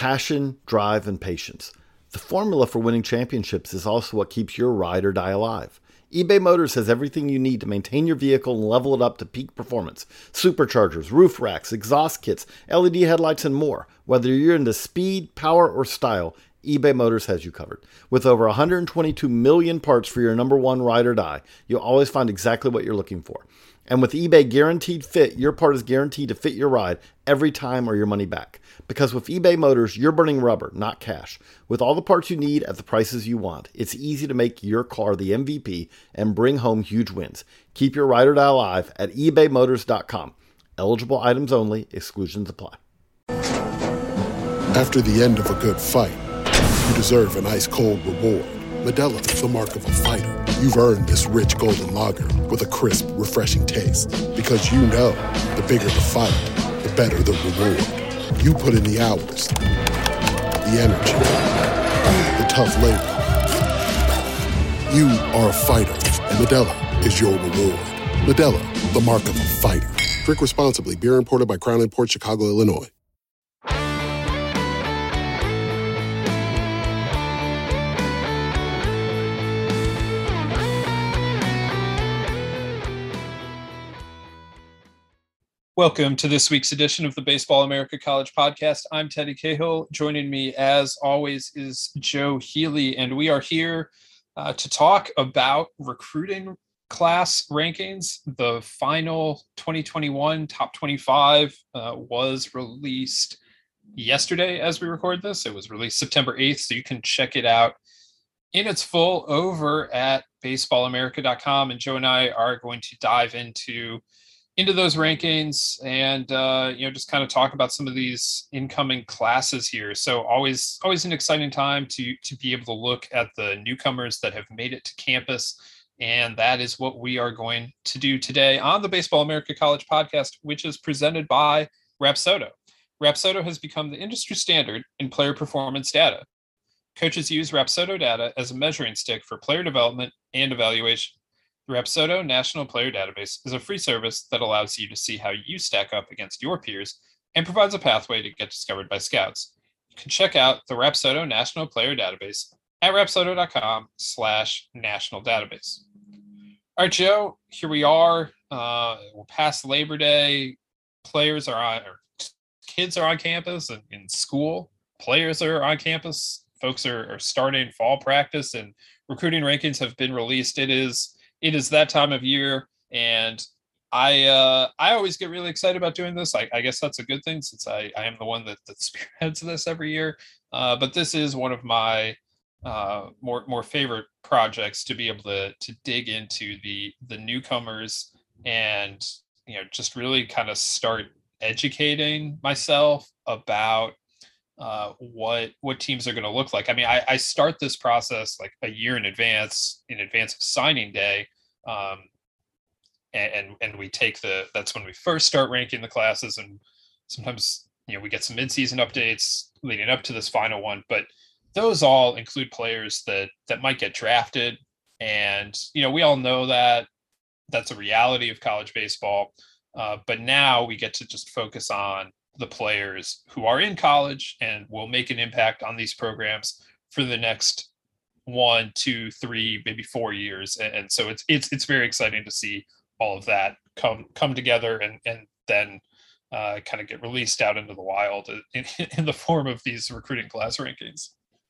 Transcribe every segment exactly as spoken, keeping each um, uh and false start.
Passion, drive, and patience. The formula for winning championships is also what keeps your ride or die alive. eBay Motors has everything you need to maintain your vehicle and level it up to peak performance. Superchargers, roof racks, exhaust kits, L E D headlights, and more. Whether you're into speed, power, or style, eBay Motors has you covered. With over one hundred twenty-two million parts for your number one ride or die, you'll always find exactly what you're looking for. And with eBay Guaranteed Fit, your part is guaranteed to fit your ride every time or your money back. Because with eBay Motors, you're burning rubber, not cash. With all the parts you need at the prices you want, it's easy to make your car the M V P and bring home huge wins. Keep your ride or die alive at ebay motors dot com. Eligible items only. Exclusions apply. After the end of a good fight, you deserve an ice-cold reward. Modelo is the mark of a fighter. You've earned this rich golden lager with a crisp, refreshing taste. Because you know, the bigger the fight, the better the reward. You put in the hours, the energy, the tough labor. You are a fighter, and Modelo is your reward. Modelo, the mark of a fighter. Drink responsibly. Beer imported by Crown Imports, Chicago, Illinois. Welcome to this week's edition of the Baseball America College Podcast. I'm Teddy Cahill. Joining me, as always, is Joe Healy, and we are here uh, to talk about recruiting class rankings. The final twenty twenty-one top twenty-five uh, was released yesterday as we record this. It was released September eighth, so you can check it out in its full over at baseball america dot com. And Joe and I are going to dive into into those rankings and, uh, you know, just kind of talk about some of these incoming classes here. So always, always an exciting time to, to be able to look at the newcomers that have made it to campus. And that is what we are going to do today on the Baseball America College Podcast, which is presented by Rapsodo. Rapsodo has become the industry standard in player performance data. Coaches use Rapsodo data as a measuring stick for player development and evaluation. The Rapsodo National Player Database is a free service that allows you to see how you stack up against your peers and provides a pathway to get discovered by scouts. You can check out the Rapsodo National Player Database at rapsodo.com slash national database. All right, Joe, here we are. Uh, we're past Labor Day. Players are on, or kids are on campus and in school. Players are on campus. Folks are, are starting fall practice, and recruiting rankings have been released. It is It is that time of year, and I uh, I always get really excited about doing this. I, I guess that's a good thing since I, I am the one that, that spearheads this every year. Uh, but this is one of my uh, more more favorite projects, to be able to to dig into the the newcomers and, you know, just really kind of start educating myself about uh, what what teams are going to look like. I mean, I, I start this process like a year in advance, in advance of signing day. Um, and, and, and we take the, that's when we first start ranking the classes. And sometimes, you know, we get some midseason updates leading up to this final one, but those all include players that, that might get drafted. And, you know, we all know that that's a reality of college baseball. Uh, but now we get to just focus on the players who are in college and will make an impact on these programs for the next one, two, three, maybe four years. And, and so it's, it's, it's very exciting to see all of that come, come together and, and then uh, kind of get released out into the wild in, in the form of these recruiting class rankings.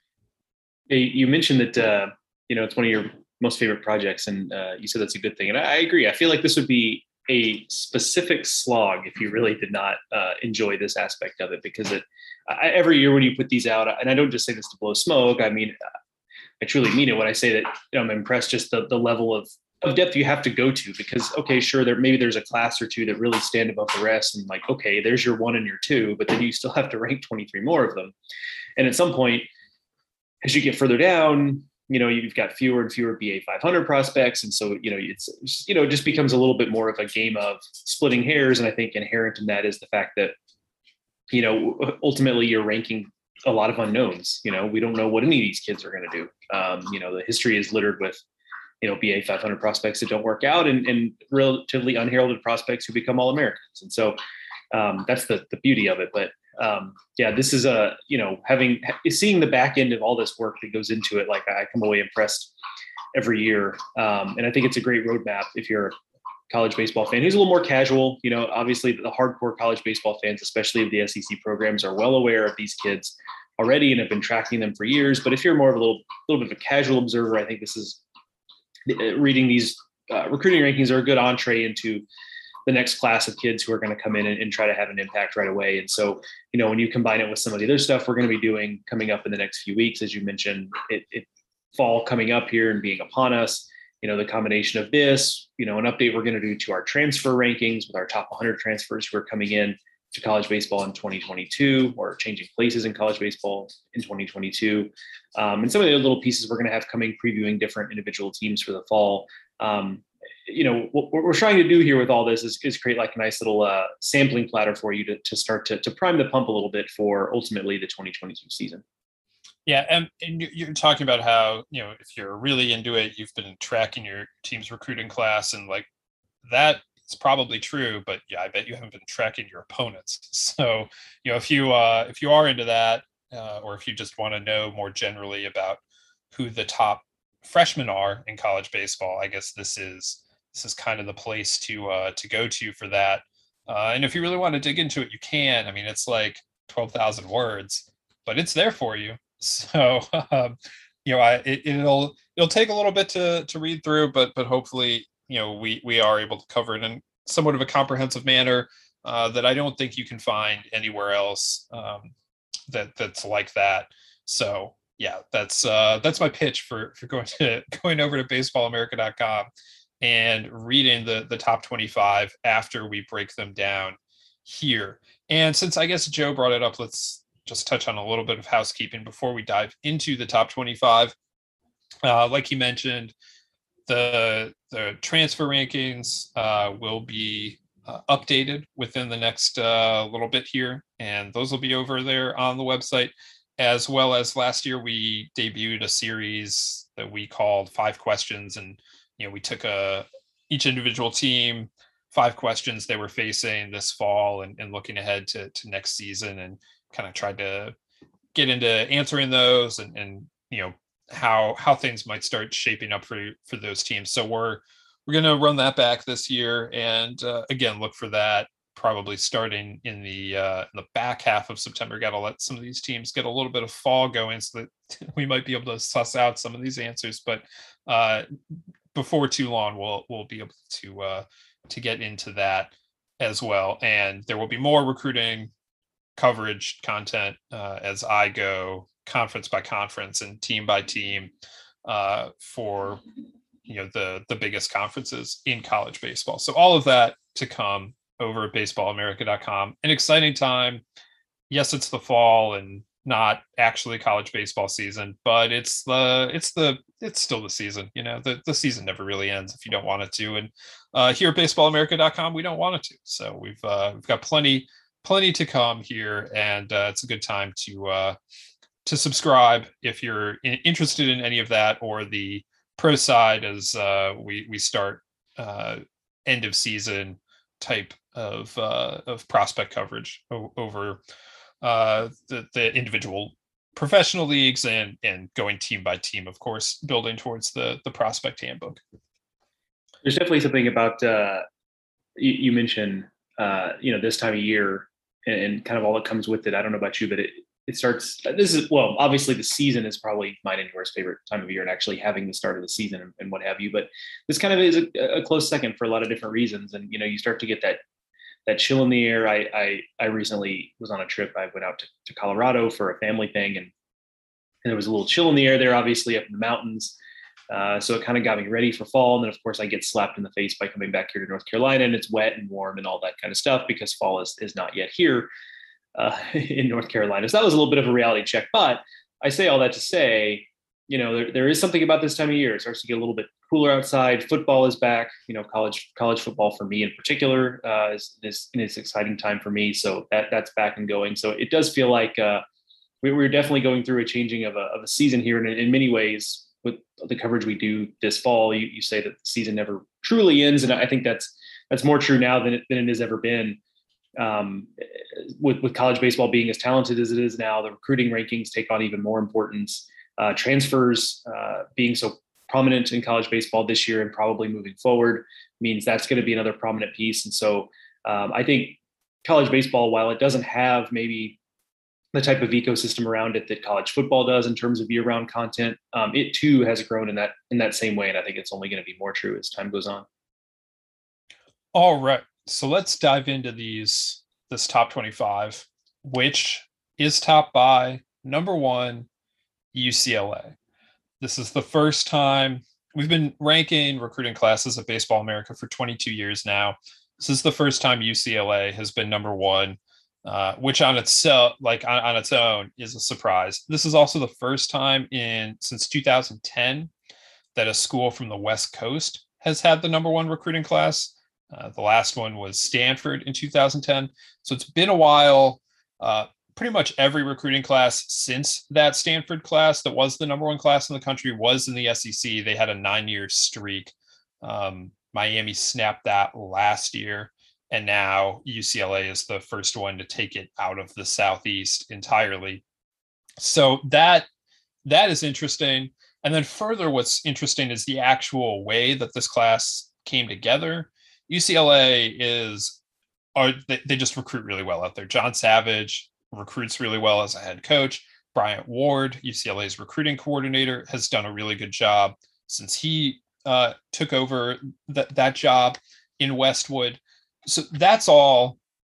You mentioned that, uh, you know, it's one of your most favorite projects, and uh, you said that's a good thing. And I, I agree. I feel like this would be a specific slog if you really did not uh, enjoy this aspect of it, because it I, every year when you put these out, and I don't just say this to blow smoke, I mean, I truly mean it when I say that, you know, I'm impressed just the, the level of, of depth you have to go to, because, okay, sure, there maybe there's a class or two that really stand above the rest, and like, okay, there's your one and your two, but then you still have to rank twenty-three more of them. And at some point, as you get further down, you know, you've got fewer and fewer B A five hundred prospects. And so, you know, it's, you know, it just becomes a little bit more of a game of splitting hairs. And I think inherent in that is the fact that, you know, ultimately you're ranking a lot of unknowns. You know, we don't know what any of these kids are going to do. Um, you know, the history is littered with, you know, B A five hundred prospects that don't work out, and, and relatively unheralded prospects who become All-Americans. And so um, that's the, the beauty of it. But um, yeah, this is a, you know, having, seeing the back end of all this work that goes into it. Like I come away impressed every year. Um, and I think it's a great roadmap if you're a college baseball fan who's a little more casual. You know, obviously the hardcore college baseball fans, especially of the S E C programs, are well aware of these kids already and have been tracking them for years. But if you're more of a little, little bit of a casual observer, I think this is reading these uh, recruiting rankings are a good entree into the next class of kids who are going to come in and, and try to have an impact right away. And so, you know, when you combine it with some of the other stuff we're going to be doing coming up in the next few weeks, as you mentioned, it, it fall coming up here and being upon us, you know, the combination of this, you know, an update we're going to do to our transfer rankings with our top one hundred transfers who are coming in to college baseball in twenty twenty-two or changing places in college baseball in twenty twenty-two. Um, and some of the little pieces we're going to have coming, previewing different individual teams for the fall. Um, you know, what we're trying to do here with all this is, is create like a nice little uh, sampling platter for you to, to start to, to prime the pump a little bit for ultimately the twenty twenty-two season. Yeah, and, and you're talking about how, you know, if you're really into it, you've been tracking your team's recruiting class, and like that is probably true, but yeah, I bet you haven't been tracking your opponents. So, you know, if you uh, if you are into that, uh, or if you just want to know more generally about who the top freshmen are in college baseball, I guess this is this is kind of the place to uh, to go to for that. Uh, and if you really want to dig into it, you can. I mean, it's like twelve thousand words, but it's there for you. So, um, you know, I, it, it'll, it'll take a little bit to, to read through, but, but hopefully, you know, we, we are able to cover it in somewhat of a comprehensive manner uh, that I don't think you can find anywhere else um, that that's like that. So yeah, that's, uh, that's my pitch for, for going to, going over to baseball america dot com and reading the, the top twenty-five after we break them down here. And since I guess Joe brought it up, let's just touch on a little bit of housekeeping before we dive into the top twenty-five. Uh, like you mentioned, the the transfer rankings uh, will be uh, updated within the next uh, little bit here, and those will be over there on the website. As well as last year, we debuted a series that we called Five Questions, and you know we took a each individual team five questions they were facing this fall and, and looking ahead to, to next season, and kind of tried to get into answering those and, and, you know, how, how things might start shaping up for, for those teams. So we're, we're going to run that back this year. And uh, again, look for that probably starting in the, uh, in the back half of September. Got to let some of these teams get a little bit of fall going so that we might be able to suss out some of these answers, but uh, before too long, we'll, we'll be able to, uh, to get into that as well. And there will be more recruiting coverage content uh, as I go conference by conference and team by team uh, for, you know, the, the biggest conferences in college baseball. So all of that to come over at baseball america dot com. An exciting time. Yes, it's the fall and not actually college baseball season, but it's the, it's the, it's still the season. You know, the, the season never really ends if you don't want it to. And uh, here at baseball america dot com, we don't want it to. So we've, uh, we've got plenty, plenty to come here, and uh, it's a good time to uh, to subscribe if you're in, interested in any of that, or the pro side as uh, we we start uh, end of season type of uh, of prospect coverage o- over uh, the the individual professional leagues and and going team by team, of course, building towards the the prospect handbook. There's definitely something about uh, you, you mentioned uh, you know this time of year and kind of all that comes with it. I don't know about you, but it, it starts, this is, well, obviously the season is probably mine and yours favorite time of year, and actually having the start of the season and, and what have you, but this kind of is a, a close second for a lot of different reasons. And, you know, you start to get that, that chill in the air. I, I, I recently was on a trip. I went out to, to Colorado for a family thing, and, and there was a little chill in the air there, obviously up in the mountains. Uh, so it kind of got me ready for fall. And then of course I get slapped in the face by coming back here to North Carolina, and it's wet and warm and all that kind of stuff because fall is, is not yet here uh, in North Carolina. So that was a little bit of a reality check, but I say all that to say, you know, there, there is something about this time of year. It starts to get a little bit cooler outside. Football is back, you know, college, college football for me in particular uh, is, is, is an exciting time for me. So that that's back and going. So it does feel like uh, we, we're definitely going through a changing of a, of a season here. And in, in many ways, with the coverage we do this fall, you, you say that the season never truly ends. And I think that's, that's more true now than it, than it has ever been. um, with, with college baseball being as talented as it is now, the recruiting rankings take on even more importance. Uh, transfers uh, being so prominent in college baseball this year and probably moving forward means that's going to be another prominent piece. And so um, I think college baseball, while it doesn't have maybe the type of ecosystem around it that college football does in terms of year-round content, um, it too has grown in that in that same way. And I think it's only going to be more true as time goes on. All right. So let's dive into these, this top twenty-five, which is topped by number one, U C L A. This is the first time we've been ranking recruiting classes at Baseball America for twenty-two years now. This is the first time U C L A has been number one, uh, which on itself, like on, on its own, is a surprise. This is also the first time in since two thousand ten that a school from the West Coast has had the number one recruiting class. Uh, the last one was Stanford in two thousand ten. So it's been a while. Uh, pretty much every recruiting class since that Stanford class that was the number one class in the country was in the S E C. They had a nine-year streak. Um, Miami snapped that last year, and now U C L A is the first one to take it out of the Southeast entirely. So that that is interesting. And then further, what's interesting is the actual way that this class came together. U C L A is, are they, they just recruit really well out there. John Savage recruits really well as a head coach. Bryant Ward, U C L A's recruiting coordinator, has done a really good job since he uh, took over th- that job in Westwood. So that's all,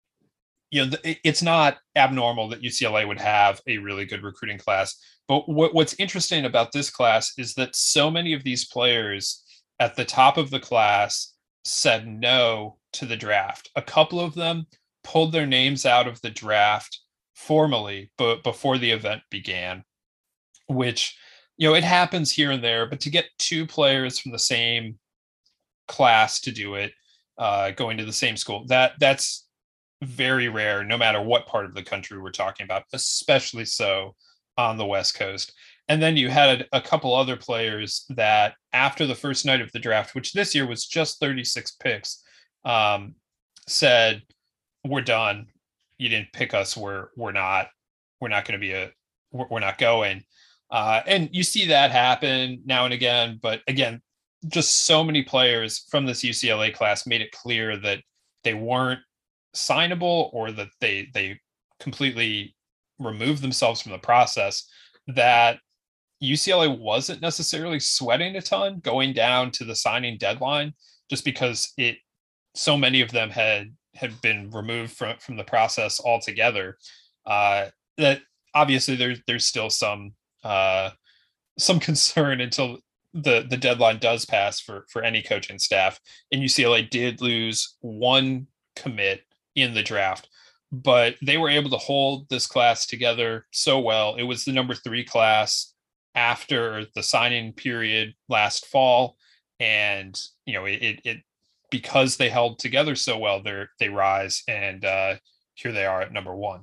you know, it's not abnormal that U C L A would have a really good recruiting class. But what, what's interesting about this class is that so many of these players at the top of the class said no to the draft. A couple of them pulled their names out of the draft formally, but before the event began, which, you know, it happens here and there, but to get two players from the same class to do it, uh, going to the same school, that that's very rare, no matter what part of the country we're talking about, especially so on the West Coast. And then you had a couple other players that after the first night of the draft, which this year was just thirty-six picks, um, said, we're done. You didn't pick us. We're, we're not, we're not going to be a, we're, we're not going. Uh, and you see that happen now and again, but again, just so many players from this U C L A class made it clear that they weren't signable, or that they, they completely removed themselves from the process, that U C L A wasn't necessarily sweating a ton going down to the signing deadline, just because it, so many of them had, had been removed from, from the process altogether. Uh, that obviously there's, there's still some, uh, some concern until the, the deadline does pass for, for any coaching staff. And U C L A did lose one commit in the draft, but they were able to hold this class together so well. It was the number three class after the signing period last fall. And, you know, it, it, it because they held together so well, they they rise, and uh, here they are at number one.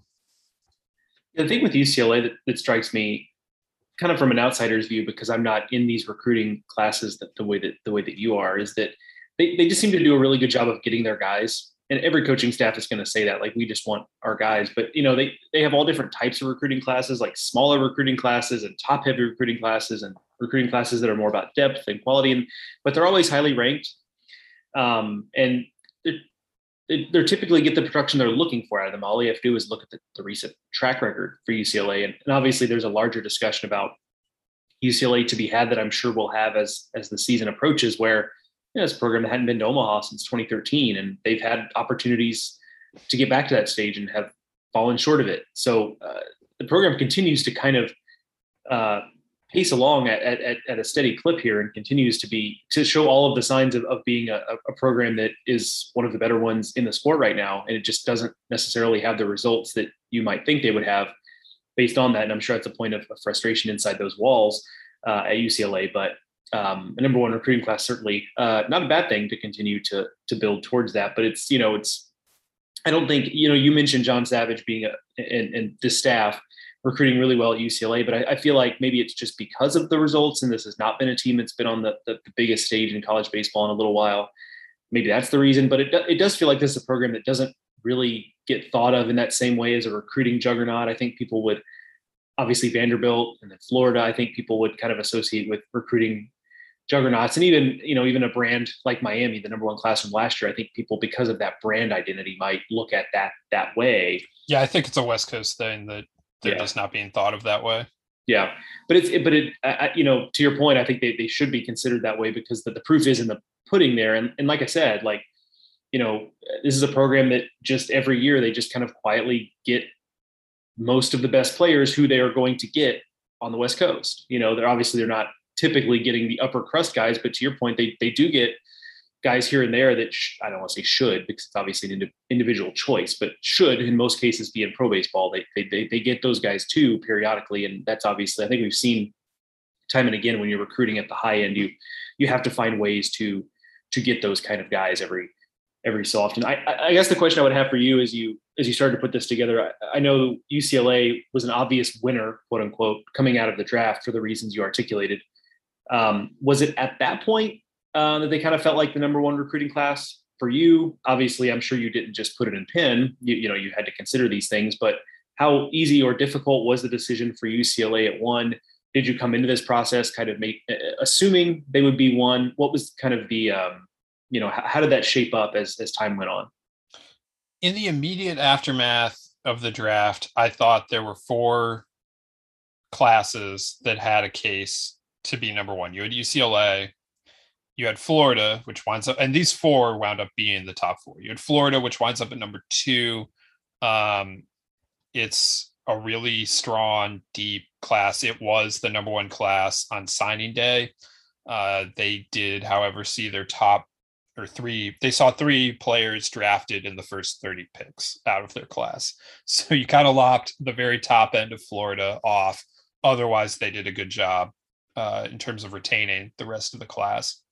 The thing with U C L A that, that strikes me kind of from an outsider's view, because I'm not in these recruiting classes that the way that the way that you are, is that they, they just seem to do a really good job of getting their guys. And every coaching staff is going to say that, like, we just want our guys. But, you know, they, they have all different types of recruiting classes, like smaller recruiting classes and top heavy recruiting classes, and recruiting classes that are more about depth and quality. And, but they're always highly ranked. Um, and they're, they're typically get the production they're looking for out of them. All you have to do is look at the, the recent track record for U C L A. And, and obviously there's a larger discussion about U C L A to be had that I'm sure we'll have as, as the season approaches, where, you know, it's a program that hadn't been to Omaha since twenty thirteen, and they've had opportunities to get back to that stage and have fallen short of it. So uh, the program continues to kind of uh, pace along at, at, at a steady clip here, and continues to be, to show all of the signs of, of being a, a program that is one of the better ones in the sport right now. And it just doesn't necessarily have the results that you might think they would have based on that. And I'm sure it's a point of, of frustration inside those walls uh, at U C L A, but Um, a number one recruiting class, certainly uh, not a bad thing to continue to to build towards that. But it's, you know, it's, I don't think, you know, you mentioned John Savage being a, and, and the staff recruiting really well at U C L A, but I, I feel like maybe it's just because of the results, and this has not been a team that's been on the, the, the biggest stage in college baseball in a little while. Maybe that's the reason, but it, it does feel like this is a program that doesn't really get thought of in that same way as a recruiting juggernaut. I think people would, obviously Vanderbilt and then Florida, I think people would kind of associate with recruiting juggernauts. And even, you know, even a brand like Miami, the number one class from last year, I think people, because of that brand identity, might look at that that way. Yeah, I think it's a West Coast thing that they're yeah. just not being thought of that way. Yeah, but it's it, but it I, you know, to your point, I think they, they should be considered that way because the, the proof is in the pudding there. And and like I said, like, you know, this is a program that just every year they just kind of quietly get most of the best players who they are going to get on the West Coast. You know, they're obviously they're not typically getting the upper crust guys, but to your point, they they do get guys here and there that sh- I don't want to say should, because it's obviously an ind- individual choice, but should in most cases be in pro baseball. They, they they they get those guys too periodically, and that's obviously, I think we've seen time and again when you're recruiting at the high end, you you have to find ways to to get those kind of guys every every so often. I, I guess the question I would have for you as you as you started to put this together, I, I know U C L A was an obvious winner, quote unquote, coming out of the draft for the reasons you articulated. Um, was it at that point uh, that they kind of felt like the number one recruiting class for you? Obviously, I'm sure you didn't just put it in pen. You, you know, you had to consider these things, but how easy or difficult was the decision for U C L A at one? Did you come into this process kind of make, assuming they would be one? What was kind of the, um, you know, how, how did that shape up as, as time went on? In the immediate aftermath of the draft, I thought there were four classes that had a case to be number one. You had U C L A, you had Florida, which winds up, and these four wound up being the top four. You had Florida, which winds up at number two. Um, it's a really strong, deep class. It was the number one class on signing day. Uh, they did, however, see their top or three, they saw three players drafted in the first thirty picks out of their class. So you kind of locked the very top end of Florida off. Otherwise, they did a good job uh, in terms of retaining the rest of the class.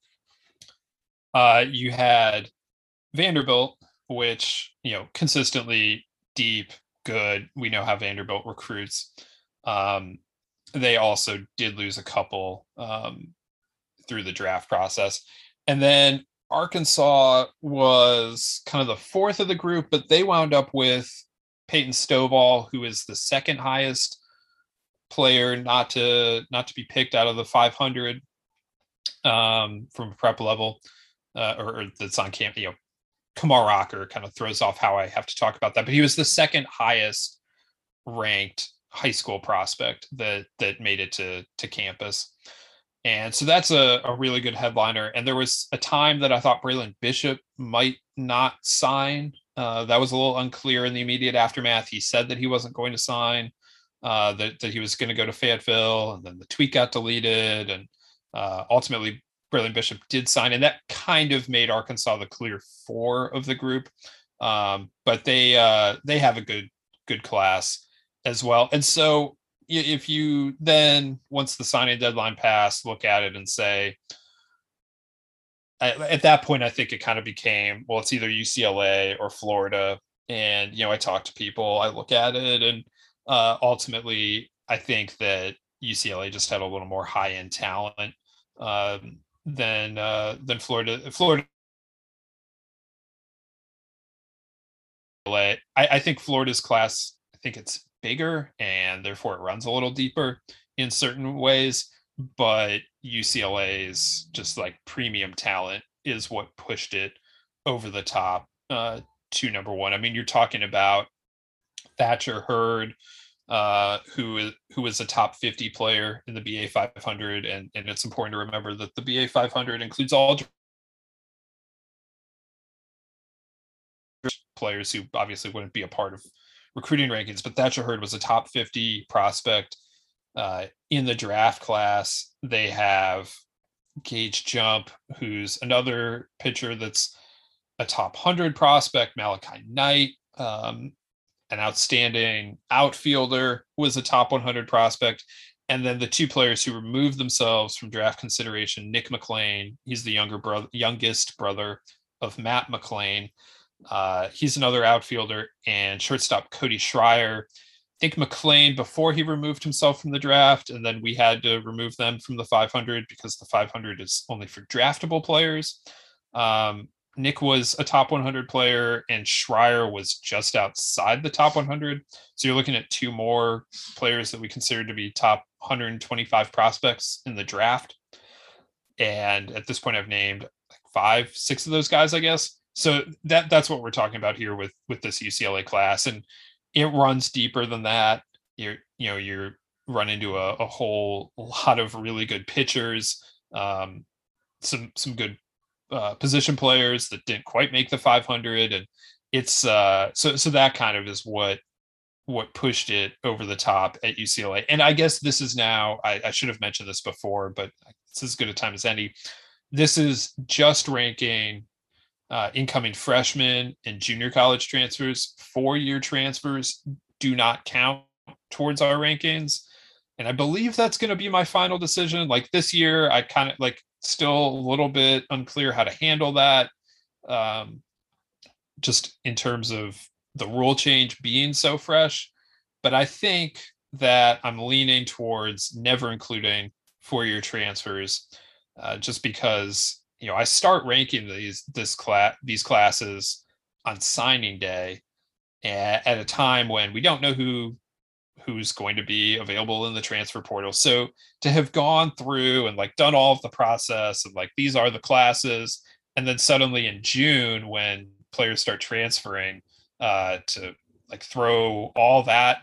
Uh, you had Vanderbilt, which, you know, consistently deep, good. We know how Vanderbilt recruits. Um, they also did lose a couple um, through the draft process. And then Arkansas was kind of the fourth of the group, but they wound up with Peyton Stovall, who is the second highest player not to not to be picked out of the five hundred um, from prep level, uh, or, or that's on camp. You know, Kamar Rocker kind of throws off how I have to talk about that, but he was the second highest ranked high school prospect that that made it to to campus. And so that's a, a really good headliner. And there was a time that I thought Braylon Bishop might not sign. Uh, that was a little unclear in the immediate aftermath. He said that he wasn't going to sign, uh, that, that he was going to go to Fayetteville, and then the tweet got deleted. And uh, ultimately, Braylon Bishop did sign. And that kind of made Arkansas the clear four of the group. Um, but they uh, they have a good good class as well. And so if you then, once the signing deadline passed, look at it and say, at that point, I think it kind of became, well, it's either U C L A or Florida. And, you know, I talk to people, I look at it, and uh, ultimately, I think that U C L A just had a little more high-end talent um, than uh, than Florida. Florida. I, I think Florida's class, I think it's bigger and therefore it runs a little deeper in certain ways, but U C L A's just like premium talent is what pushed it over the top uh, to number one. I mean, you're talking about Thatcher Hurd, uh, who is who is a top fifty player in the B A five hundred, and and it's important to remember that the B A five hundred includes all players who obviously wouldn't be a part of recruiting rankings, but Thatcher Hurd was a top fifty prospect uh, in the draft class. They have Gage Jump, who's another pitcher that's a top one hundred prospect. Malachi Knight, um, an outstanding outfielder, was a top one hundred prospect. And then the two players who removed themselves from draft consideration, Nick McLean, he's the younger brother, youngest brother of Matt McLean. Uh, he's another outfielder, and shortstop Cody Schreier. I think McLean, before he removed himself from the draft, and then we had to remove them from the five hundred because the five hundred is only for draftable players. Um, Nick was a top one hundred player and Schreier was just outside the top one hundred. So you're looking at two more players that we consider to be top one hundred twenty-five prospects in the draft. And at this point, I've named like five, six of those guys, I guess. So that that's what we're talking about here with, with this U C L A class. And it runs deeper than that. You're, you know, you're run into a, a whole lot of really good pitchers, um, some, some good uh, position players that didn't quite make the five hundred. And it's uh, so, so that kind of is what, what pushed it over the top at U C L A. And I guess this is now, I, I should have mentioned this before, but it's as good a time as any. This is just ranking uh, incoming freshmen and junior college transfers. Four-year transfers do not count towards our rankings. And I believe that's going to be my final decision. Like this year, I kind of like still a little bit unclear how to handle that. Um, just in terms of the rule change being so fresh. But I think that I'm leaning towards never including four-year transfers, uh, just because, you know, I start ranking these this class these classes on signing day at, at a time when we don't know who who's going to be available in the transfer portal. So to have gone through and like done all of the process and like these are the classes, and then suddenly in June when players start transferring, uh, to like throw all that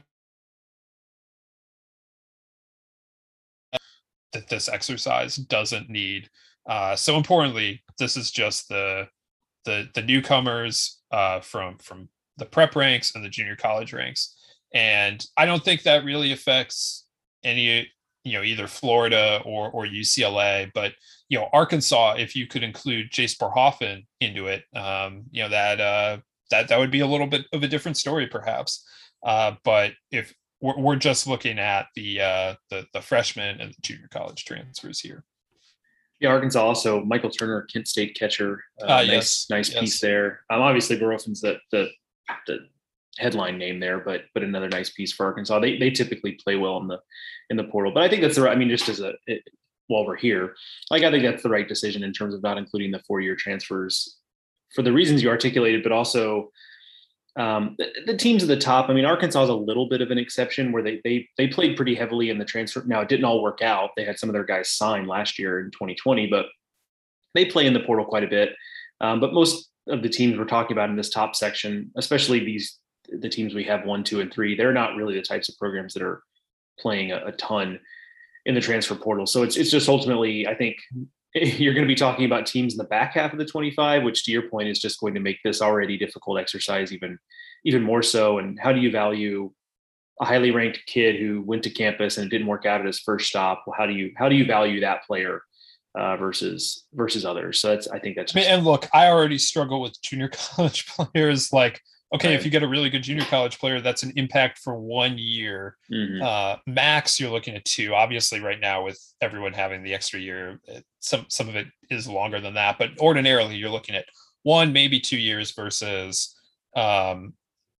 that this exercise doesn't need. Uh, so importantly, this is just the the the newcomers uh, from from the prep ranks and the junior college ranks, and I don't think that really affects any, you know, either Florida or or U C L A. But you know, Arkansas, if you could include Jace Borhoffen into it, um, you know that uh, that that would be a little bit of a different story, perhaps. Uh, but if we're, we're just looking at the uh, the the freshmen and the junior college transfers here. Yeah, Arkansas also, Michael Turner, Kent State catcher. Uh, uh, nice, yes, nice yes. piece there. Um, obviously, Borhoffen's the, the the headline name there, but but another nice piece for Arkansas. They they typically play well in the in the portal, but I think that's the right. I mean, just as a it, while we're here, like I think that's the right decision in terms of not including the four year transfers for the reasons you articulated, but also. Um, the, the teams at the top, I mean, Arkansas is a little bit of an exception where they they they played pretty heavily in the transfer. Now, it didn't all work out. They had some of their guys signed last year in twenty twenty, but they play in the portal quite a bit. Um, but most of the teams we're talking about in this top section, especially these the teams we have one, two, and three, they're not really the types of programs that are playing a, a ton in the transfer portal. So it's it's just ultimately, I think, you're going to be talking about teams in the back half of the twenty-five, which to your point is just going to make this already difficult exercise even, even more so. And how do you value a highly ranked kid who went to campus and it didn't work out at his first stop? Well, how do you, how do you value that player uh, versus, versus others? So that's, I think that's, just- and look, I already struggle with junior college players. Like, okay, right. If you get a really good junior college player, that's an impact for one year. Mm-hmm. Uh, max, you're looking at two. Obviously, right now with everyone having the extra year, it, some some of it is longer than that. But ordinarily, you're looking at one, maybe two years versus um,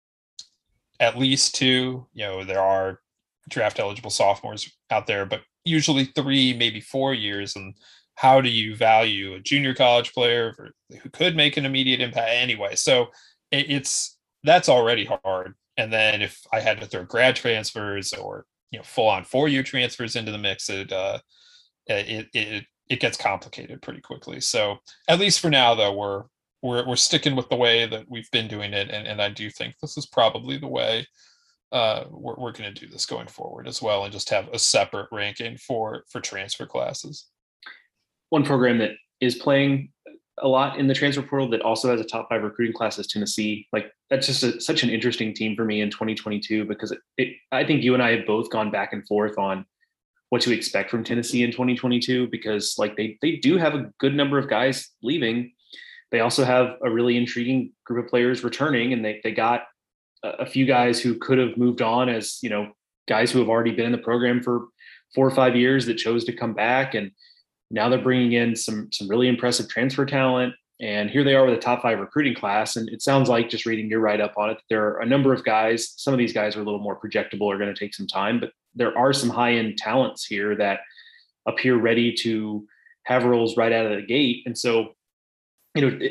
at least two. You know, there are draft eligible sophomores out there, but usually three, maybe four years. And how do you value a junior college player for, who could make an immediate impact anyway? So it, it's that's already hard. And then if I had to throw grad transfers or, you know, full on four year transfers into the mix, it, uh, it, it, it gets complicated pretty quickly. So at least for now, though, we're, we're, we're sticking with the way that we've been doing it. And, and I do think this is probably the way uh, we're, we're going to do this going forward as well. And just have a separate ranking for, for transfer classes. One program that is playing a lot in the transfer portal that also has a top five recruiting class is Tennessee. Like that's just a, such an interesting team for me in twenty twenty-two because it, it, I think you and I have both gone back and forth on what to expect from Tennessee in twenty twenty-two because like they they do have a good number of guys leaving. They also have a really intriguing group of players returning, and they they got a, a few guys who could have moved on as, you know, guys who have already been in the program for four or five years that chose to come back. And now they're bringing in some some really impressive transfer talent, and here they are with a top five recruiting class. And it sounds like, just reading your write up on it, there are a number of guys. Some of these guys are a little more projectable, are going to take some time, but there are some high end talents here that appear ready to have roles right out of the gate. And so, you know, it,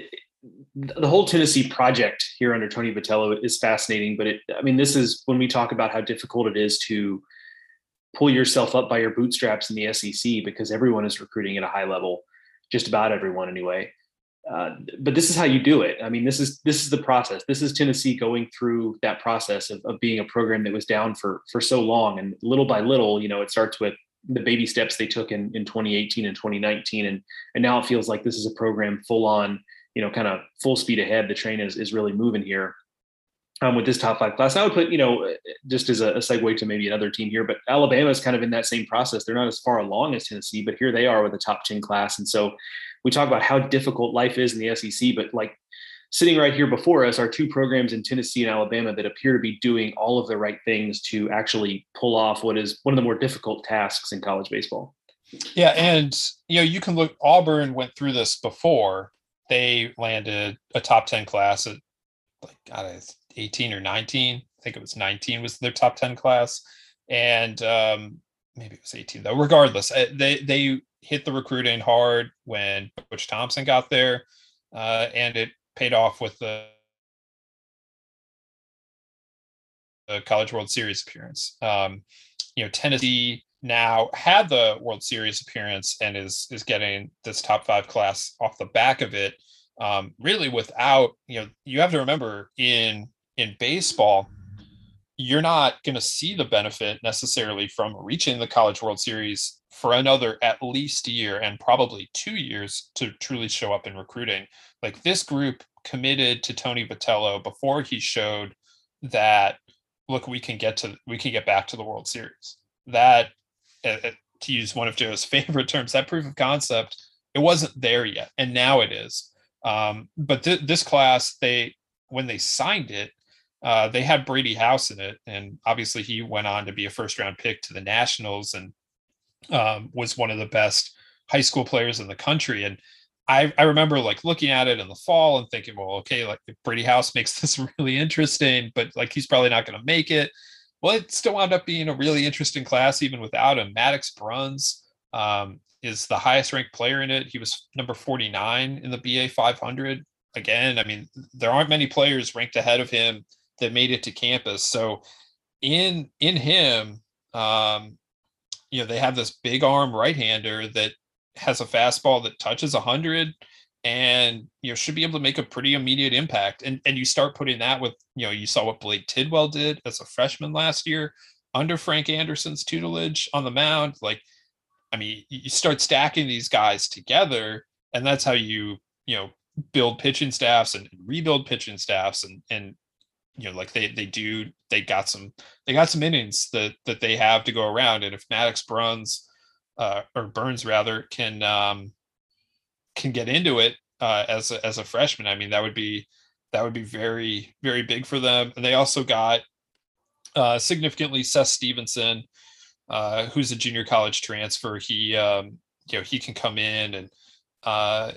the whole Tennessee project here under Tony Vitello is fascinating, but it, I mean, this is when we talk about how difficult it is to pull yourself up by your bootstraps in the S E C because everyone is recruiting at a high level, just about everyone anyway. Uh, but this is how you do it. I mean, this is this is the process. This is Tennessee going through that process of, of being a program that was down for for so long, and little by little, you know, it starts with the baby steps they took in in twenty eighteen and twenty nineteen, and and now it feels like this is a program full on, you know, kind of full speed ahead. The train is is really moving here. Um, with this top five class, I would put, you know, just as a, a segue to maybe another team here, but Alabama is kind of in that same process. They're not as far along as Tennessee, but here they are with a top ten class. And so we talk about how difficult life is in the S E C, but like sitting right here before us are two programs in Tennessee and Alabama that appear to be doing all of the right things to actually pull off what is one of the more difficult tasks in college baseball. Yeah. And, you know, you can look, Auburn went through this before. They landed a top ten class at like, God, it's eighteen or nineteen. I think it was nineteen was their top ten class. And um, maybe it was eighteen though. Regardless, they, they hit the recruiting hard when Butch Thompson got there, uh, and it paid off with the, the College World Series appearance. Um, you know, Tennessee now had the World Series appearance and is is getting this top five class off the back of it. Um, really without, you know, you have to remember in in baseball, you're not going to see the benefit necessarily from reaching the College World Series for another at least a year and probably two years to truly show up in recruiting. Like this group committed to Tony Vitello before he showed that, look, we can get to, we can get back to the World Series. That, uh, to use one of Joe's favorite terms, that proof of concept, it wasn't there yet. And now it is. Um, but th- this class, they, when they signed it, uh, they had Brady House in it. And obviously he went on to be a first round pick to the Nationals and um, was one of the best high school players in the country. And I, I remember like looking at it in the fall and thinking, well, okay, like Brady House makes this really interesting, but like, he's probably not going to make it. Well, it still wound up being a really interesting class, even without him. Maddox Bruns um, is the highest ranked player in it. He was number forty-nine in the B A five hundred. Again, I mean, there aren't many players ranked ahead of him that made it to campus. So in, in him, um, you know, they have this big arm right-hander that has a fastball that touches one hundred and, you know, should be able to make a pretty immediate impact. And and you start putting that with, you know, you saw what Blake Tidwell did as a freshman last year under Frank Anderson's tutelage on the mound. Like, I mean, you start stacking these guys together, and that's how you, you know, build pitching staffs and rebuild pitching staffs. And, and, you know, like they, they do, they got some, they got some innings that, that they have to go around. And if Maddox Bruns uh, or Burns rather can, um, can get into it uh, as a, as a freshman, I mean, that would be, that would be very, very big for them. And they also got uh, significantly Seth Stevenson, uh, who's a junior college transfer. He, um, you know, he can come in and, uh,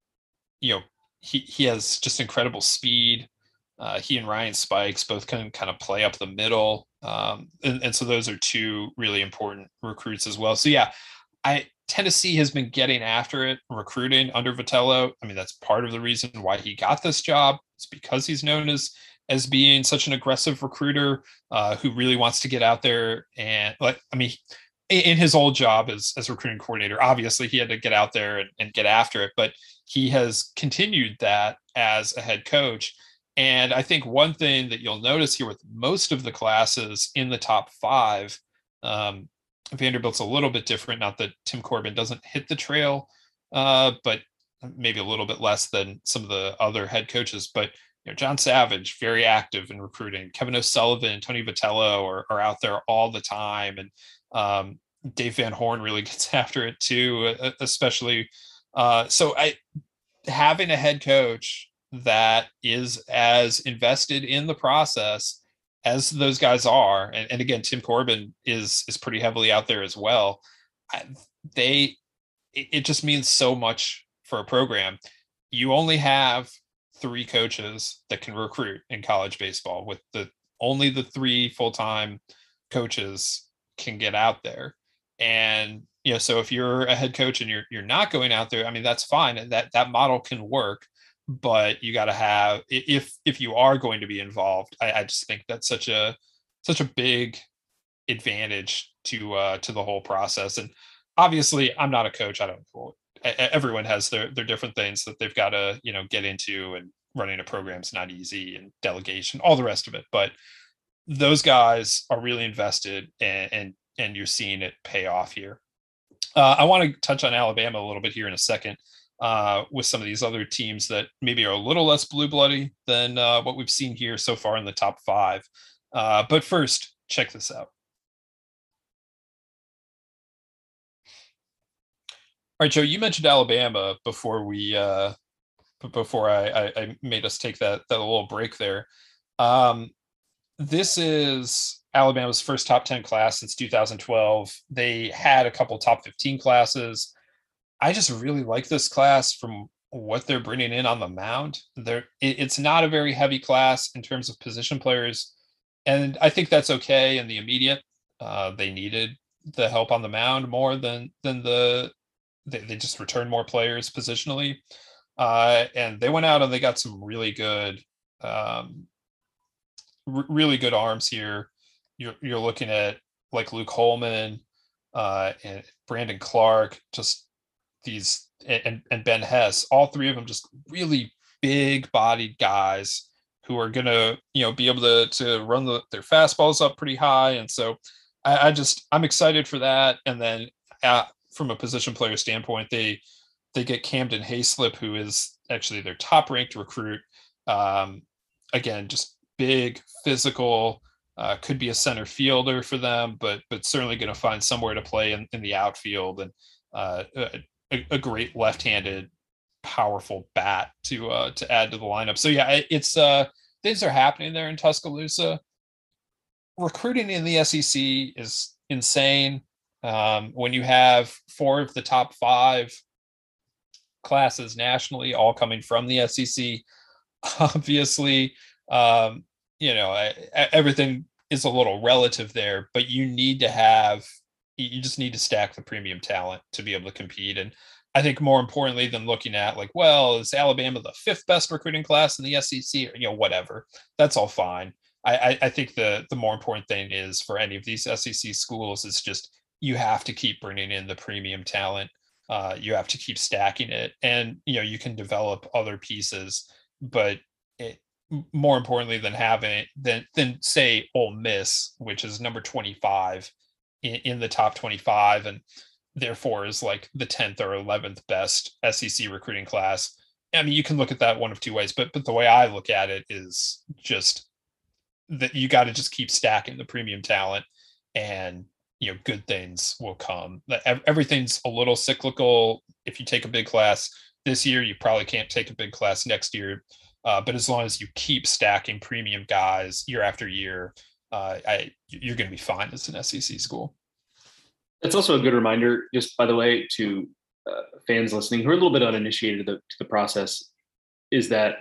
you know, he, he has just incredible speed. Uh, he and Ryan Spikes both can kind of play up the middle. Um, and, and so those are two really important recruits as well. So yeah, I, Tennessee has been getting after it, recruiting under Vitello. I mean, that's part of the reason why he got this job. It's because he's known as, as being such an aggressive recruiter uh, who really wants to get out there. And like, I mean, in his old job as, as recruiting coordinator, obviously he had to get out there and, and get after it, but he has continued that as a head coach. And I think one thing that you'll notice here with most of the classes in the top five, um, Vanderbilt's a little bit different. Not that Tim Corbin doesn't hit the trail, uh, but maybe a little bit less than some of the other head coaches. But you know, John Savage, very active in recruiting. Kevin O'Sullivan, Tony Vitello are, are out there all the time. And um, Dave Van Horn really gets after it too, especially. Uh, so I having a head coach that is as invested in the process as those guys are, and, and again, Tim Corbin is is pretty heavily out there as well. I, they, it, it just means so much for a program. You only have three coaches that can recruit in college baseball. With the only the three full-time coaches can get out there, and you know, so if you're a head coach and you're you're not going out there, I mean, that's fine, and that that model can work. but you got to have, if if you are going to be involved, I, I just think that's such a such a big advantage to uh, to the whole process. And obviously, I'm not a coach. I don't know. Everyone has their their different things that they've got to, you know, get into, and running a program's not easy, and delegation, all the rest of it. But those guys are really invested, and and, and you're seeing it pay off here. Uh, I want to touch on Alabama a little bit here in a second, uh, with some of these other teams that maybe are a little less blue bloody than uh, what we've seen here so far in the top five. Uh, but first, check this out. All right, Joe, you mentioned Alabama before we uh, before I, I, I made us take that that little break there. Um, this is Alabama's first top ten class since two thousand twelve. They had a couple top fifteen classes. I just really like this class from what they're bringing in on the mound. They're, it, it's not a very heavy class in terms of position players, and I think that's okay in the immediate. Uh, they needed the help on the mound more than than the They, they just returned more players positionally, uh, and they went out and they got some really good, um, r- really good arms here. You're you're looking at like Luke Holman, uh, and Brandon Clark, just these, and and Ben Hess. All three of them just really big-bodied guys who are gonna, you know, be able to to run the, their fastballs up pretty high. And so I, I just I'm excited for that. And then uh, from a position player standpoint, they they get Camden Hayslip, who is actually their top ranked recruit. Um, again, just big, physical, uh, could be a center fielder for them, but but certainly going to find somewhere to play in, in the outfield, and uh, a, a great left-handed, powerful bat to uh, to add to the lineup. So yeah, it's uh, things are happening there in Tuscaloosa. Recruiting in the S E C is insane. Um, when you have four of the top five classes nationally all coming from the S E C, obviously, um, you know, I, everything is a little relative there, but you need to have, you just need to stack the premium talent to be able to compete. And I think more importantly than looking at like, well, is Alabama the fifth best recruiting class in the S E C, or, you know, whatever, that's all fine. I, I think the the more important thing is for any of these S E C schools is just, you have to keep bringing in the premium talent. Uh, you have to keep stacking it, and you know you can develop other pieces, but it, more importantly than having than than say Ole Miss, which is number twenty-five in, in the top twenty-five, and therefore is like the tenth or eleventh best S E C recruiting class. I mean, you can look at that one of two ways, but but the way I look at it is just that you got to just keep stacking the premium talent, and you know, good things will come. Everything's a little cyclical. If you take a big class this year, you probably can't take a big class next year. Uh, but as long as you keep stacking premium guys year after year, uh, I, you're going to be fine as an S E C school. That's also a good reminder, just by the way, to uh, fans listening who are a little bit uninitiated to the, to the process, is that,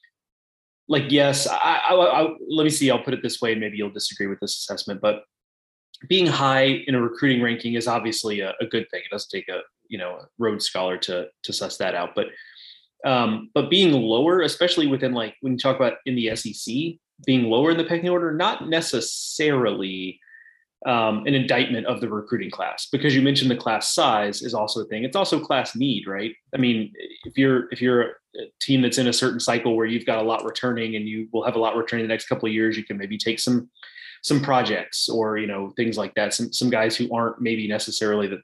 like, yes, I, I, I, let me see, I'll put it this way, and maybe you'll disagree with this assessment, but being high in a recruiting ranking is obviously a, a good thing. It doesn't take a, you know, a Rhodes Scholar to, to suss that out. But, um, but being lower, especially within, like, when you talk about in the S E C, being lower in the pecking order, not necessarily um, an indictment of the recruiting class, because you mentioned the class size is also a thing. It's also class need, right? I mean, if you're, if you're a team that's in a certain cycle where you've got a lot returning and you will have a lot returning the next couple of years, you can maybe take some, some projects or, you know, things like that. Some, some guys who aren't maybe necessarily the,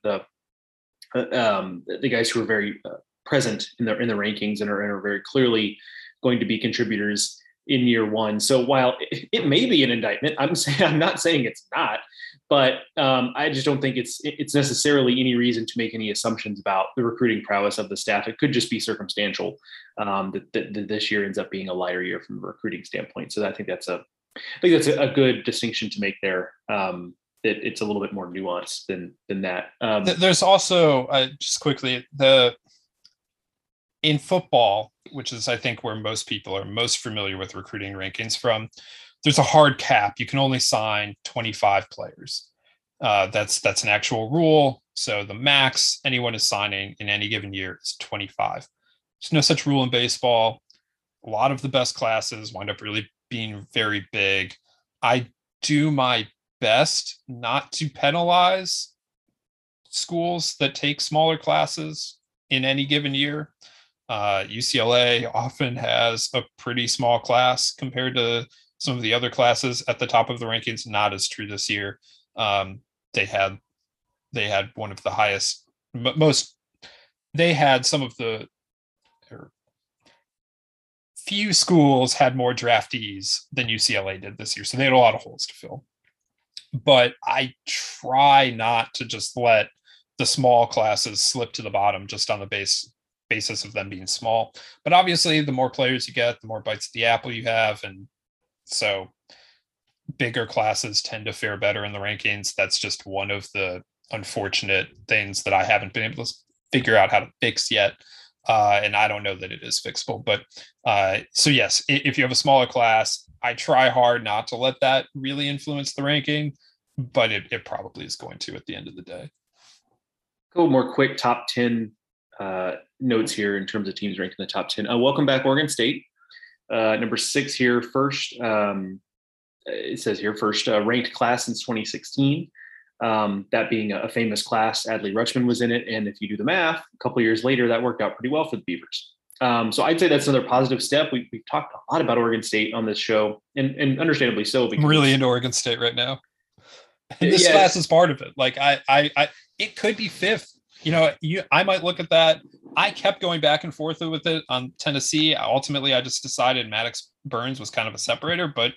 the, um, the guys who are very uh, present in the, in the rankings and are, and are very clearly going to be contributors in year one. So while it, it may be an indictment, I'm saying, I'm not saying it's not, but um, I just don't think it's, it's necessarily any reason to make any assumptions about the recruiting prowess of the staff. It could just be circumstantial um, that, that, that this year ends up being a lighter year from a recruiting standpoint. So I think that's a, I think that's a, a good distinction to make there. Um, that it's a little bit more nuanced than than that. Um, There's also uh, just quickly the in football, which is I think where most people are most familiar with recruiting rankings from. There's a hard cap. You can only sign twenty-five players. Uh, that's that's an actual rule. So the max anyone is signing in any given year is twenty-five. There's no such rule in baseball. a lot of the best classes wind up really being very big. I do my best not to penalize schools that take smaller classes in any given year. Uh, U C L A often has a pretty small class compared to some of the other classes at the top of the rankings. Not as true this year. Um, they had they had one of the highest, most. They had some of the or few schools had more draftees than U C L A did this year, so they had a lot of holes to fill. But I try not to just let the small classes slip to the bottom just on the base basis of them being small. But obviously, the more players you get, the more bites of the apple you have, and so bigger classes tend to fare better in the rankings. That's just one of the unfortunate things that I haven't been able to figure out how to fix yet. Uh, and I don't know that it is fixable. But uh, so, yes, if you have a smaller class, I try hard not to let that really influence the ranking, but it, it probably is going to at the end of the day. A couple more quick top ten uh, notes here in terms of teams ranked in the top ten. Uh, welcome back, Oregon State. Uh, number six here, first. Um, it says here, first uh, ranked class since twenty sixteen. Um, that being a famous class. Adley Rutschman was in it. And if you do the math, a couple of years later, that worked out pretty well for the Beavers. Um, so I'd say that's another positive step. We, we've talked a lot about Oregon State on this show, and, and understandably so. I'm really into Oregon State right now. And this yeah. class is part of it. Like I, I, I, it could be fifth. You know, you, I might look at that. I kept going back and forth with it on Tennessee. Ultimately, I just decided Maddox Burns was kind of a separator, but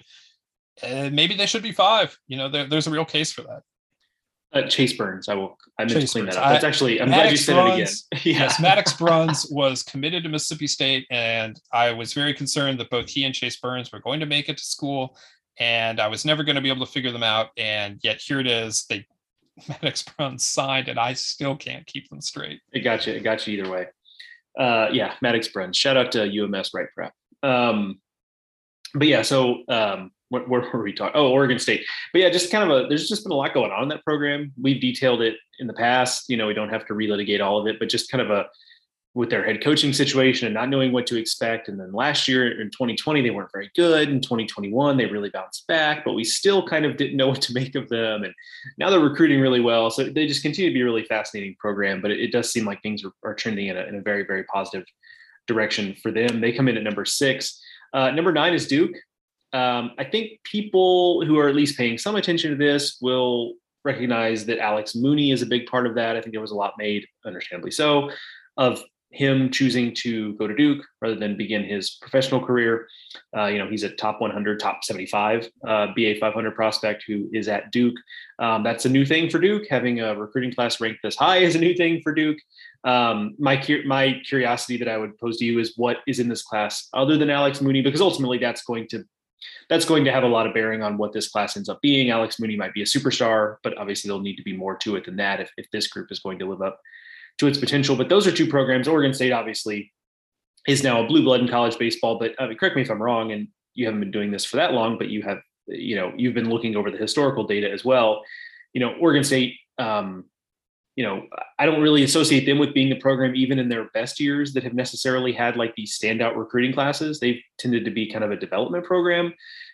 uh, maybe they should be five. You know, there, there's a real case for that. Uh, Chase Burns. I will. I meant Chase to clean Burns. that up. That's actually. I'm Maddox glad you said Bruns, it again. yeah. Yes, Maddox Bruns was committed to Mississippi State, and I was very concerned that both he and Chase Burns were going to make it to school, and I was never going to be able to figure them out. And yet here it is. They Maddox Bruns signed, and I still can't keep them straight. It got you. It got you either way. Uh, yeah, Maddox Bruns. Shout out to U M S Right Prep. Um, but yeah, so. Um, Where, where were we talking? Oh, Oregon State. But yeah, just kind of a, there's just been a lot going on in that program. We've detailed it in the past, you know, we don't have to relitigate all of it, but just kind of a, with their head coaching situation and not knowing what to expect. And then last year in twenty twenty, they weren't very good. In twenty twenty-one, they really bounced back, but we still kind of didn't know what to make of them. And now they're recruiting really well. So they just continue to be a really fascinating program, but it, it does seem like things are, are trending in a, in a very, very positive direction for them. They come in at number six. Uh, number nine is Duke. Um, I think people who are at least paying some attention to this will recognize that Alex Mooney is a big part of that. I think there was a lot made, understandably so, of him choosing to go to Duke rather than begin his professional career. Uh, you know, he's a top one hundred, top seventy-five uh, B A five hundred prospect who is at Duke. Um, that's a new thing for Duke. Having a recruiting class ranked this high is a new thing for Duke. Um, my my curiosity that I would pose to you is what is in this class other than Alex Mooney, because ultimately that's going to That's going to have a lot of bearing on what this class ends up being. Alex Mooney might be a superstar, but obviously there'll need to be more to it than that if, if this group is going to live up to its potential. But those are two programs. Oregon State obviously is now a blue blood in college baseball, but uh, correct me if I'm wrong, and you haven't been doing this for that long, but you have, you know, you've been looking over the historical data as well. You know, Oregon State, um, you know, I don't really associate them with being the program, even in their best years, that have necessarily had like these standout recruiting classes. They've tended to be kind of a development program.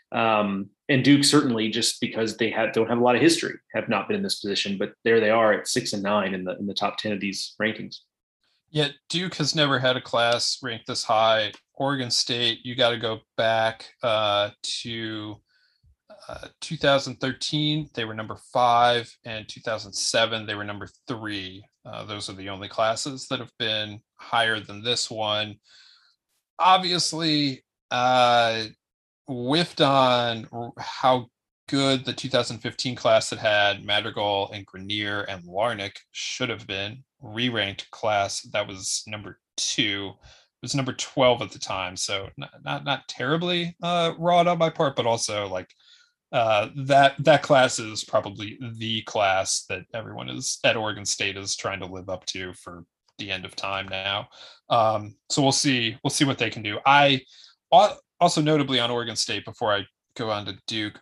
Um, and Duke certainly, just because they have, don't have a lot of history, have not been in this position, but there they are at six and nine in the, in the top ten of these rankings. Yeah. Duke has never had a class ranked this high. Oregon State, you got to go back uh, to Uh, two thousand thirteen, they were number five, and two thousand seven, they were number three. Uh, those are the only classes that have been higher than this one. Obviously, uh, whiffed on how good the two thousand fifteen class that had Madrigal and Grenier and Larnick should have been. Re-ranked class that was number two. It was number twelve at the time, so not not, not terribly uh, wrought on my part, but also like. Uh, that that class is probably the class that everyone is at Oregon State is trying to live up to for the end of time now. Um, so we'll see we'll see what they can do. I also notably on Oregon State, before I go on to Duke,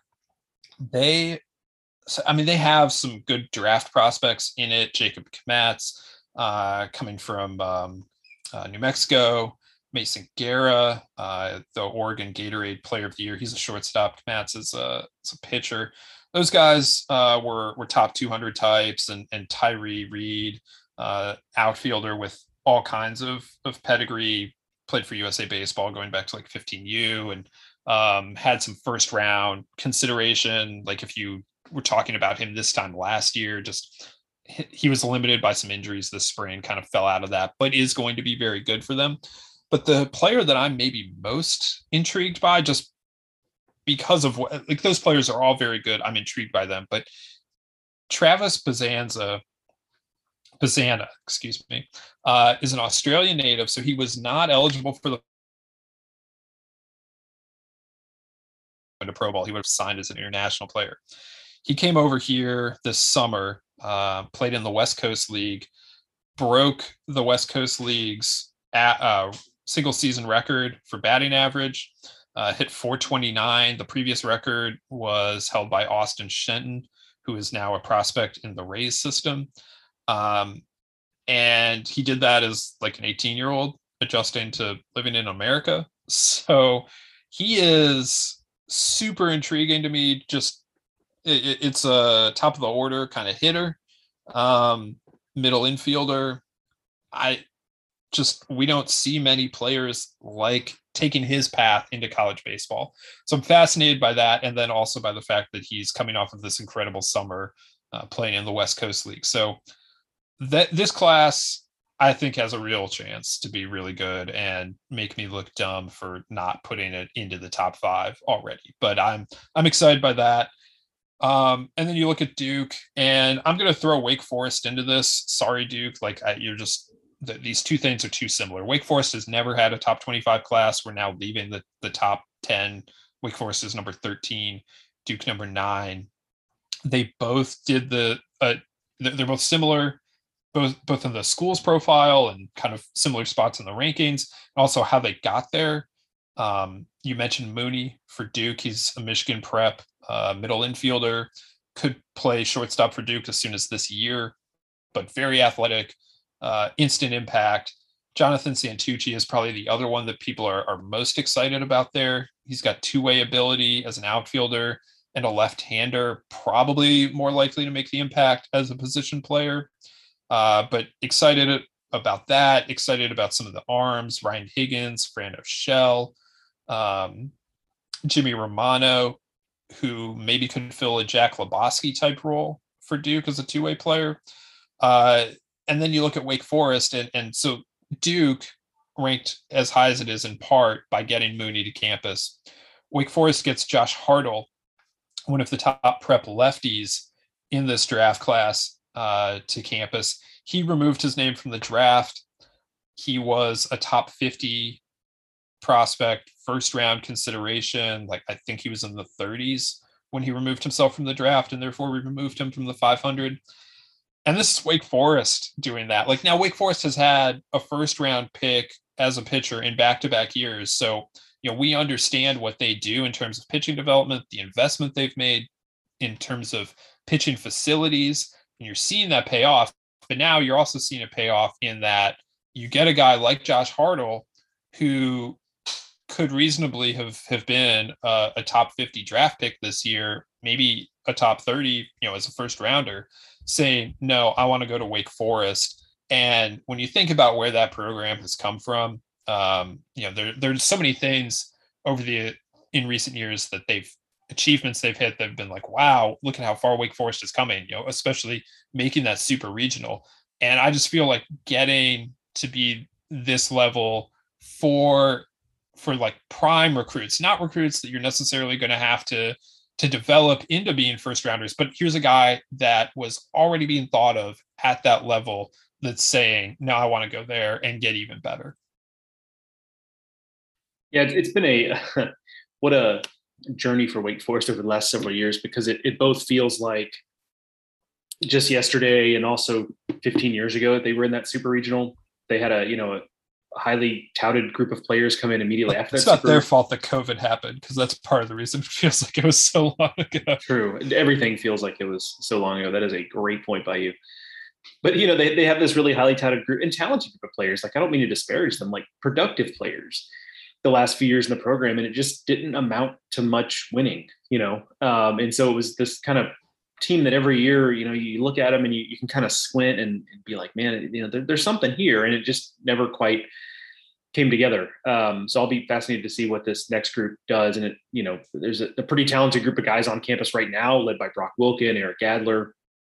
they so, I mean they have some good draft prospects in it. Jacob Kmatz uh, coming from um, uh, New Mexico. Mason Guerra, uh, the Oregon Gatorade Player of the Year. He's a shortstop. Matz is a, is a pitcher. Those guys uh, were were top two hundred types, and and Tyree Reed, uh, outfielder with all kinds of of pedigree, played for U S A Baseball going back to like fifteen U, and um, had some first round consideration. Like if you were talking about him this time last year, just he was limited by some injuries this spring, kind of fell out of that, but is going to be very good for them. But the player that I'm maybe most intrigued by, just because of what, like those players are all very good, I'm intrigued by them, but Travis Bazanza, Bazana, excuse me, uh, is an Australian native. So he was not eligible for the to Pro Bowl. He would have signed as an international player. He came over here this summer, uh, played in the West Coast League, broke the West Coast League's at, uh, single season record for batting average, uh, hit four twenty-nine. The previous record was held by Austin Shenton, who is now a prospect in the Rays system. Um, and he did that as like an eighteen year old adjusting to living in America. So he is super intriguing to me. Just it, it's a top of the order kind of hitter, um, middle infielder. I just, we don't see many players like taking his path into college baseball. So I'm fascinated by that. And then also by the fact that he's coming off of this incredible summer uh, playing in the West Coast League. So that this class, I think, has a real chance to be really good and make me look dumb for not putting it into the top five already. But I'm I'm excited by that. Um, and then you look at Duke, and I'm going to throw Wake Forest into this. Sorry, Duke. Like I, you're just the, these two things are too similar. Wake Forest has never had a top twenty-five class. We're now leaving the the top ten. Wake Forest is number thirteen. Duke number nine. They both did the. Uh, they're both similar. Both, both in the school's profile and kind of similar spots in the rankings, and also how they got there. Um, you mentioned Mooney for Duke. He's a Michigan prep uh, middle infielder, could play shortstop for Duke as soon as this year, but very athletic, uh, instant impact. Jonathan Santucci is probably the other one that people are, are most excited about there. He's got two-way ability as an outfielder and a left-hander, probably more likely to make the impact as a position player. Uh, but excited about that, excited about some of the arms, Ryan Higgins, Frando Shell, um, Jimmy Romano, who maybe could fill a Jack Lebowski type role for Duke as a two-way player. Uh, and then you look at Wake Forest, and, and so Duke ranked as high as it is in part by getting Mooney to campus. Wake Forest gets Josh Hartle, one of the top prep lefties in this draft class, uh, to campus. He removed his name from the draft. He was a top fifty prospect, first round consideration. Like I think he was in the thirties when he removed himself from the draft, and therefore we removed him from the five hundred. And this is Wake Forest doing that. Like now Wake Forest has had a first round pick as a pitcher in back-to-back years. So, you know, we understand what they do in terms of pitching development, the investment they've made in terms of pitching facilities, and you're seeing that pay off. But now you're also seeing it pay off in that you get a guy like Josh Hartle, who could reasonably have, have been a, a top fifty draft pick this year, maybe a top thirty, you know, as a first rounder, saying, no, I want to go to Wake Forest. And when you think about where that program has come from, um, you know, there, there's so many things over the, in recent years that they've, achievements they've hit, they've been like, wow, look at how far Wake Forest is coming, you know, especially making that super regional. And I just feel like getting to be this level for, for like prime recruits, not recruits that you're necessarily going to have to, to develop into being first rounders, but here's a guy that was already being thought of at that level that's saying, no, I want to go there and get even better. Yeah, it's been a, what a journey for Wake Forest over the last several years, because it, it both feels like just yesterday and also fifteen years ago they were in that super regional. They had a, you know, a highly touted group of players come in immediately after it's that. It's not super... their fault that COVID happened, because that's part of the reason it feels like it was so long ago. True. Everything feels like it was so long ago. That is a great point by you. but you know, they, they have this really highly touted group and talented group of players. Like, I don't mean to disparage them, like productive players the last few years in the program, and it just didn't amount to much winning, you know? Um, and so it was this kind of team that every year, you know, you look at them and you, you can kind of squint and, and be like, man, you know, there, there's something here. And it just never quite came together. Um, so I'll be fascinated to see what this next group does. And it, you know, there's a, a pretty talented group of guys on campus right now, led by Brock Wilken, Eric Adler,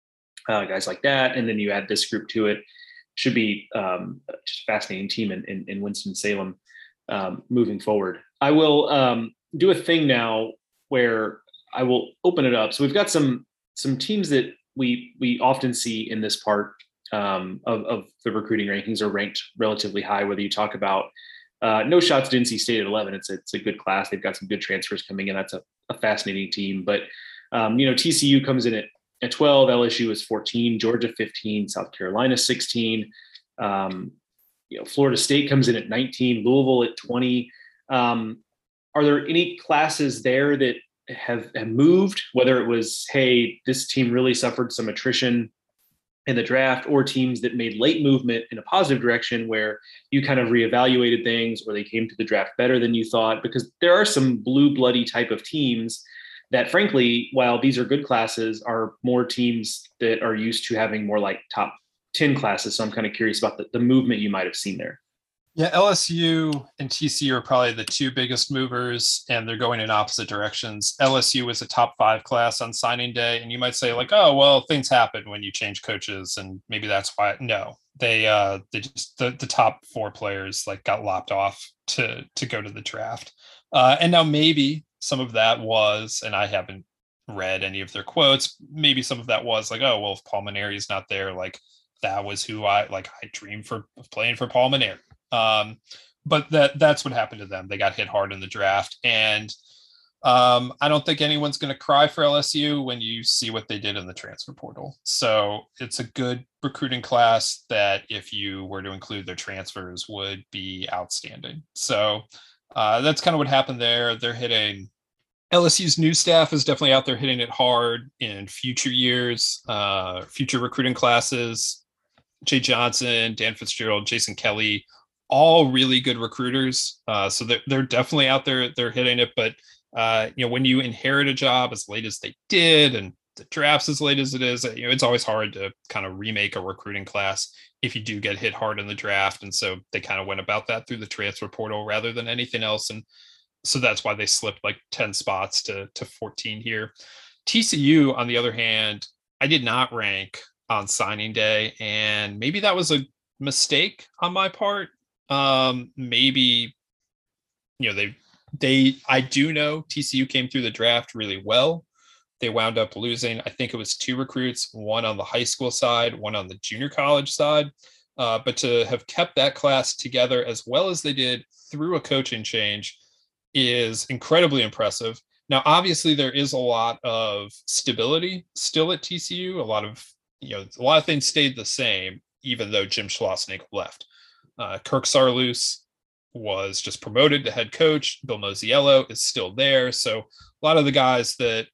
uh, guys like that. And then you add this group to it. Should be um, just a fascinating team in, in, in Winston-Salem um, moving forward. I will um, do a thing now where I will open it up. So we've got some some teams that we we often see in this part um, of, of the recruiting rankings are ranked relatively high, whether you talk about uh, no shots to N C State at eleven. It's a, it's a good class. They've got some good transfers coming in. That's a, a fascinating team. But, um, you know, T C U comes in at, at twelve, L S U is fourteen, Georgia fifteen, South Carolina sixteen. Um, you know, Florida State comes in at nineteen, Louisville at twenty. Um, are there any classes there that have, have moved, whether it was, hey, this team really suffered some attrition in the draft, or teams that made late movement in a positive direction where you kind of reevaluated things, or they came to the draft better than you thought? Because there are some blue bloody type of teams that, frankly, while these are good classes, are more teams that are used to having more like top ten classes. So I'm kind of curious about the, the movement you might have seen there. Yeah, L S U and T C U are probably the two biggest movers, and they're going in opposite directions. L S U was a top five class on signing day, and you might say like, oh, well, things happen when you change coaches, and maybe that's why. No, they uh, they just the, the top four players like got lopped off to to go to the draft, uh, and now maybe some of that was, and I haven't read any of their quotes. Maybe some of that was like, oh, well, if Paul Mainieri is not there, like that was who I like. I dreamed for of playing for Paul Mainieri. Um, but that that's what happened to them. They got hit hard in the draft. And um, I don't think anyone's going to cry for L S U when you see what they did in the transfer portal. So it's a good recruiting class that, if you were to include their transfers, would be outstanding. So uh, that's kind of what happened there. They're hitting L S U's new staff is definitely out there hitting it hard in future years, uh, future recruiting classes. Jay Johnson, Dan Fitzgerald, Jason Kelly, all really good recruiters. Uh, so they're, they're definitely out there. They're hitting it. But, uh, you know, when you inherit a job as late as they did, and the draft's as late as it is, you know, it's always hard to kind of remake a recruiting class if you do get hit hard in the draft. And so they kind of went about that through the transfer portal rather than anything else. And so that's why they slipped like ten spots to, to fourteen here. T C U, on the other hand, I did not rank on signing day, and maybe that was a mistake on my part. Um, maybe, you know, they, they, I do know T C U came through the draft really well. They wound up losing, I think it was two recruits, one on the high school side, one on the junior college side. Uh, but to have kept that class together as well as they did through a coaching change is incredibly impressive. Now, obviously there is a lot of stability still at T C U. A lot of, you know, a lot of things stayed the same, even though Jim Schlossnagle left. Uh, Kirk Sarloos was just promoted to head coach. Bill Mosiello is still there. So a lot of the guys that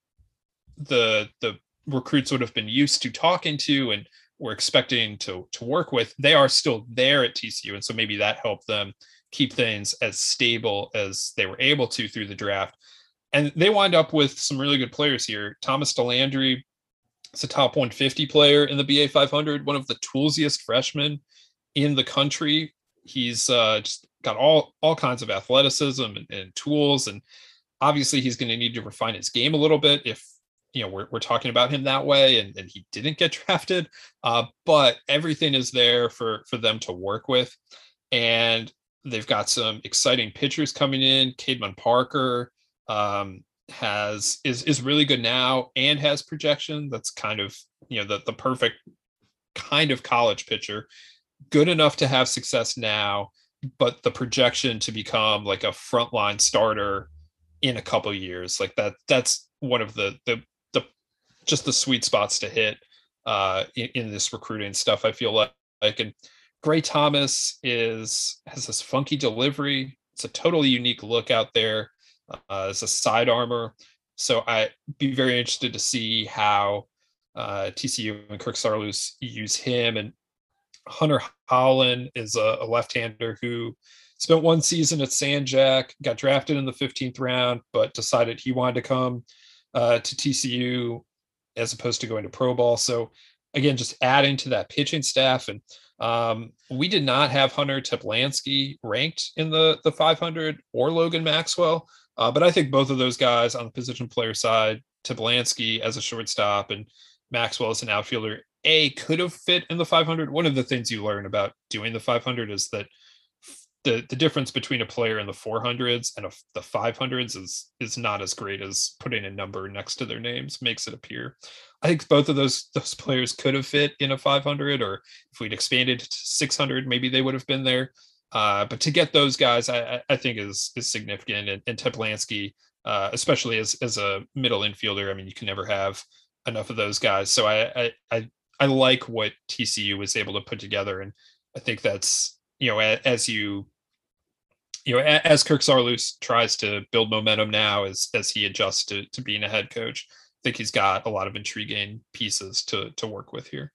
the the recruits would have been used to talking to and were expecting to, to work with, they are still there at T C U. And so maybe that helped them keep things as stable as they were able to through the draft. And they wind up with some really good players here. Thomas DeLandry is a top one fifty player in the B A five hundred, one of the toolsiest freshmen in the country. He's uh, just got all all kinds of athleticism and, and tools, and obviously he's going to need to refine his game a little bit if, you know, we're we're talking about him that way, and, and he didn't get drafted. Uh, but everything is there for for them to work with, and they've got some exciting pitchers coming in. Cademan Parker um, has is is really good now and has projection. That's kind of, you know, the the perfect kind of college pitcher. Good enough to have success now, but the projection to become like a frontline starter in a couple of years, like that, that's one of the, the, the, just the sweet spots to hit uh, in, in this recruiting stuff. I feel like, like, and Gray Thomas is, has this funky delivery. It's a totally unique look out there uh, as a side armor. So I'd be very interested to see how uh, T C U and Kirk Saarloos use him. And Hunter Hollan is a, a left-hander who spent one season at San Jack, got drafted in the fifteenth round, but decided he wanted to come uh, to T C U as opposed to going to pro ball. So again, just adding to that pitching staff. And um, we did not have Hunter Teplansky ranked in the, the five hundred or Logan Maxwell. Uh, but I think both of those guys on the position player side, Teplansky as a shortstop and Maxwell as an outfielder, A, could have fit in the five hundred. One of the things you learn about doing the five hundred is that the, the difference between a player in the four hundreds and a, the five hundreds is is not as great as putting a number next to their names makes it appear. I think both of those those players could have fit in a five hundred, or if we'd expanded to six hundred, maybe they would have been there. Uh, but to get those guys, I, I think is is significant. And, and Teplansky, uh, especially as as a middle infielder, I mean, you can never have enough of those guys. So I I I, I like what T C U was able to put together, and I think that's, you know, as you, you know, as Kirk Saarloos tries to build momentum now, as as he adjusts to to being a head coach, I think he's got a lot of intriguing pieces to to work with here.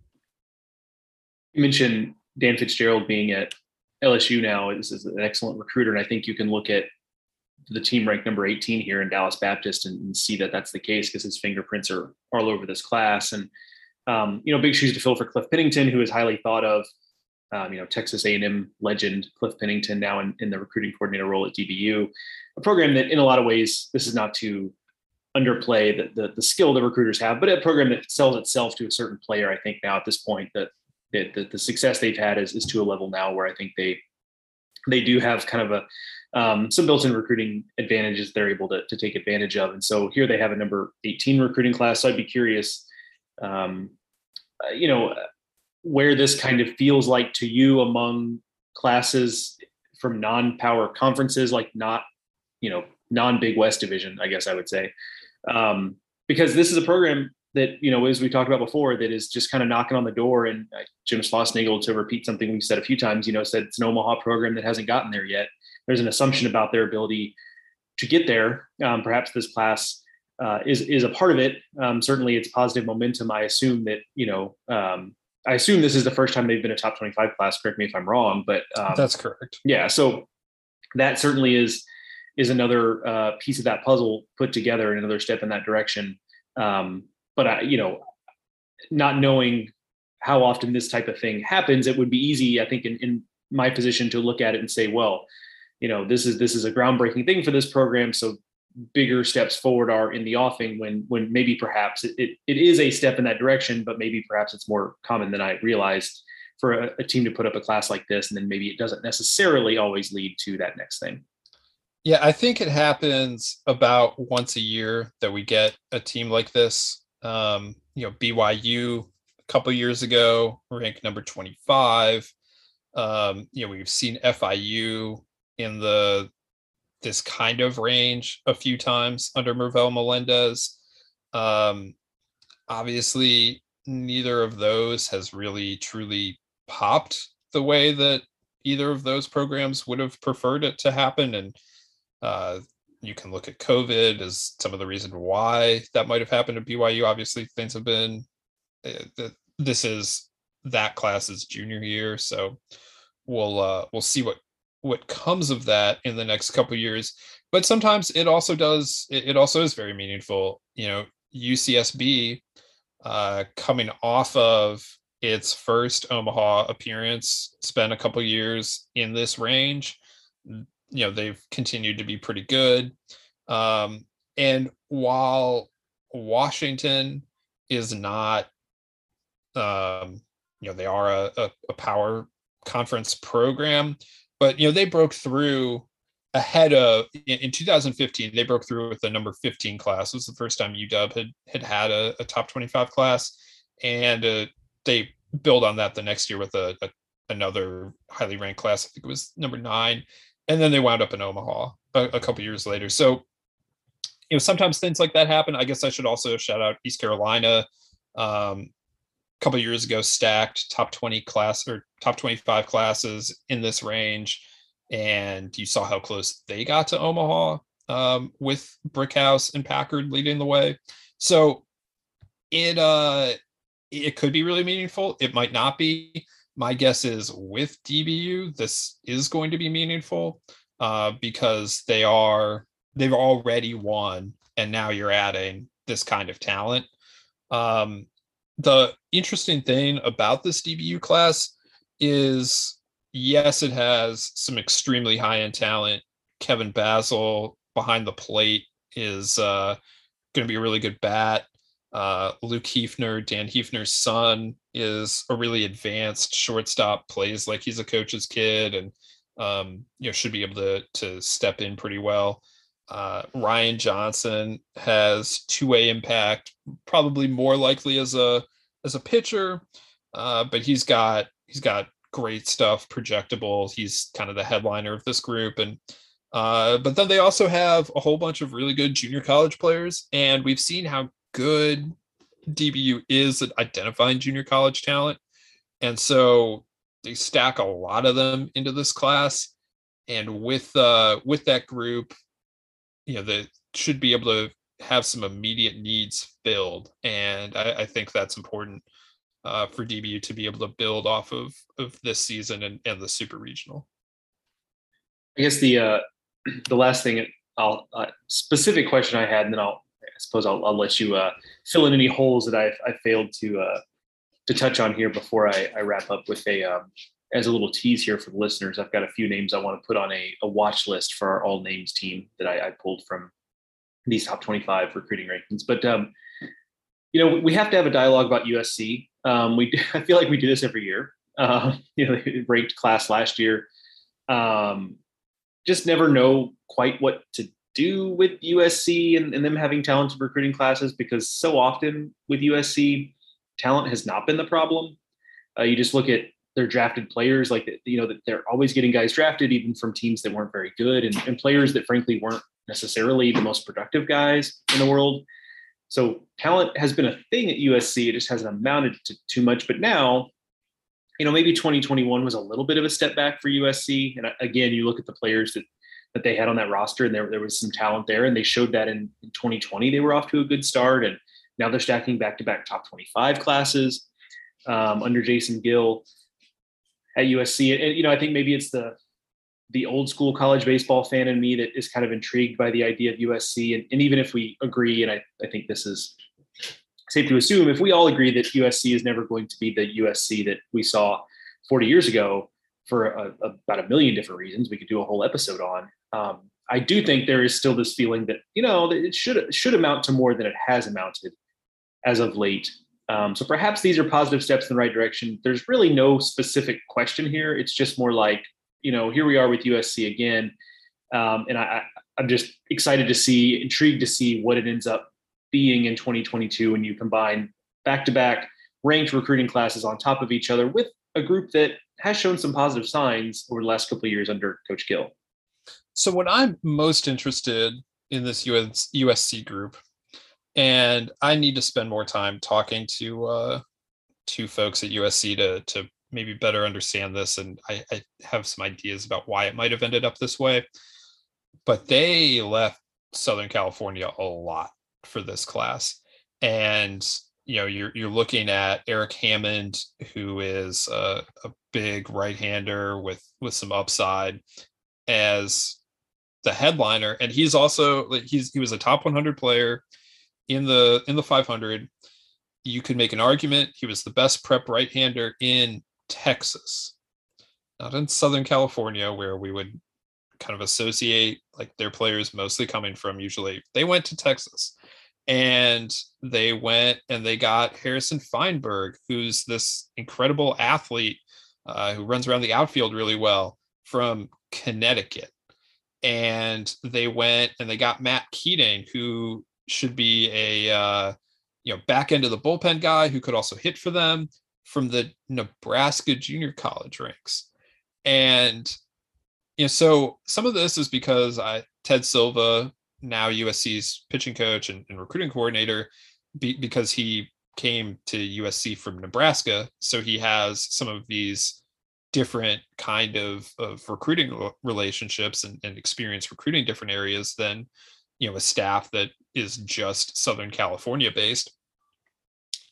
You mentioned Dan Fitzgerald being at L S U now. This is an excellent recruiter, and I think you can look at the team ranked number eighteen here in Dallas Baptist and, and see that that's the case, because his fingerprints are all over this class. And um, you know, big shoes to fill for Cliff Pennington, who is highly thought of. Um, you know, Texas A and M legend Cliff Pennington now in, in the recruiting coordinator role at D B U, a program that in a lot of ways, this is not to underplay the, the, the skill the recruiters have, but a program that sells itself to a certain player. I think now at this point that, that, that the success they've had is, is to a level now where I think they, they do have kind of a, um, some built-in recruiting advantages they're able to, to take advantage of. And so here they have a number eighteen recruiting class. So I'd be curious, um, uh, you know, where this kind of feels like to you among classes from non-power conferences, like not, you know, non-Big West division, I guess I would say. Um, because this is a program that, you know, as we talked about before, that is just kind of knocking on the door. And uh, Jim Schlossnagle, to repeat something we've said a few times, you know, said it's an Omaha program that hasn't gotten there yet. There's an assumption about their ability to get there. Um, perhaps this class uh, is, is a part of it. Um, certainly it's positive momentum. I assume that, you know, um, I assume this is the first time they've been a top twenty-five class. Correct me if I'm wrong, but um, that's correct. Yeah. So that certainly is, is another uh, piece of that puzzle put together, and another step in that direction. Um, but I, you know, not knowing how often this type of thing happens, it would be easy, I think, in, in my position to look at it and say, well, you know, this is, this is a groundbreaking thing for this program. So bigger steps forward are in the offing, when, when maybe perhaps it, it, it is a step in that direction, but maybe perhaps it's more common than I realized for a, a team to put up a class like this. And then maybe it doesn't necessarily always lead to that next thing. Yeah, I think it happens about once a year that we get a team like this. Um, you know, B Y U a couple years ago, ranked number twenty-five. Um, you know, we've seen F I U in the this kind of range a few times under Mervel Melendez. Um, obviously, neither of those has really truly popped the way that either of those programs would have preferred it to happen. And uh, you can look at COVID as some of the reason why that might have happened at B Y U. Obviously, things have been, uh, this is that class's junior year. So we'll, uh, we'll see what, what comes of that in the next couple of years. But sometimes it also does, it, it also is very meaningful. You know, U C S B uh, coming off of its first Omaha appearance, spent a couple of years in this range. You know, they've continued to be pretty good. Um, and while Washington is not, um, you know, they are a, a, a power conference program, but, you know, they broke through ahead of, in, in two thousand fifteen, they broke through with the number fifteen class. It was the first time U W had had, had a, a top twenty-five class. And uh, they build on that the next year with a, a another highly ranked class. I think it was number nine. And then they wound up in Omaha a, a couple years later. So, you know, sometimes things like that happen. I guess I should also shout out East Carolina. Um, a couple years ago, stacked top twenty class or top twenty-five classes in this range. And you saw how close they got to Omaha um, with Brickhouse and Packard leading the way. So it uh it could be really meaningful. It might not be. My guess is with D B U, this is going to be meaningful uh, because they are they've already won, and now you're adding this kind of talent. Um, the interesting thing about this D B U class is, yes, it has some extremely high end talent. Kevin Basil behind the plate is uh, going to be a really good bat. Uh, Luke Hefner, Dan Hefner's son, is a really advanced shortstop, plays like he's a coach's kid, and um, you know should be able to to step in pretty well. Uh, Ryan Johnson has two-way impact, probably more likely as a as a pitcher, uh, but he's got he's got great stuff, projectable. He's kind of the headliner of this group, and uh, but then they also have a whole bunch of really good junior college players, and we've seen how good D B U is at identifying junior college talent. And so they stack a lot of them into this class. And with uh with that group, you know, they should be able to have some immediate needs filled. And I, I think that's important uh, for D B U to be able to build off of of this season and, and the super regional. I guess the uh the last thing I'll uh, specific question I had, and then I'll I suppose I'll, I'll let you uh, fill in any holes that I've, I failed to uh, to touch on here before I, I wrap up with a um, as a little tease here for the listeners. I've got a few names I want to put on a, a watch list for our all names team that I, I pulled from these top twenty-five recruiting rankings. But um, you know, we have to have a dialogue about U S C. Um, we I feel like we do this every year. Uh, you know, ranked class last year. Um, just never know quite what to do with U S C and, and them having talented recruiting classes, because so often with U S C, talent has not been the problem. Uh, you just look at their drafted players, like, you know, that they're always getting guys drafted, even from teams that weren't very good, and, and players that frankly weren't necessarily the most productive guys in the world. So talent has been a thing at U S C. It just hasn't amounted to too much. But now, you know, maybe twenty twenty-one was a little bit of a step back for U S C. And again, you look at the players that that they had on that roster, and there, there was some talent there, and they showed that in, in twenty twenty. They were off to a good start, and now they're stacking back-to-back top twenty-five classes um, under Jason Gill at U S C. And, you know, I think maybe it's the the old school college baseball fan in me that is kind of intrigued by the idea of U S C. And, and even if we agree, and I, I think this is safe to assume, if we all agree that U S C is never going to be the U S C that we saw forty years ago for a, a, about a million different reasons we could do a whole episode on, um, I do think there is still this feeling that, you know, that it should should amount to more than it has amounted as of late. Um, so perhaps these are positive steps in the right direction. There's really no specific question here. It's just more like, you know, here we are with U S C again. Um, and I, I'm just excited to see, intrigued to see what it ends up being in twenty twenty-two when you combine back-to-back ranked recruiting classes on top of each other with a group that has shown some positive signs over the last couple of years under Coach Gill. So what I'm most interested in this U S C group, and I need to spend more time talking to uh, to folks at U S C to to maybe better understand this, and I, I have some ideas about why it might have ended up this way. But they left Southern California a lot for this class, and you know you're you're looking at Eric Hammond, who is a, a big right-hander with with some upside, as the headliner, and he's also he's he was a top one hundred player in the in the five hundred. You could make an argument he was the best prep right-hander in Texas, not in Southern California, where we would kind of associate like their players mostly coming from. Usually they went to Texas, and they went and they got Harrison Feinberg, who's this incredible athlete uh, who runs around the outfield really well, from Connecticut. And they went and they got Matt Keating, who should be a uh, you know back end of the bullpen guy who could also hit for them, from the Nebraska junior college ranks. And you know, so some of this is because I Ted Silva, now U S C's pitching coach and, and recruiting coordinator, be, because he came to U S C from Nebraska, so he has some of these different kind of, of recruiting relationships and, and experience recruiting different areas than, you know, a staff that is just Southern California based.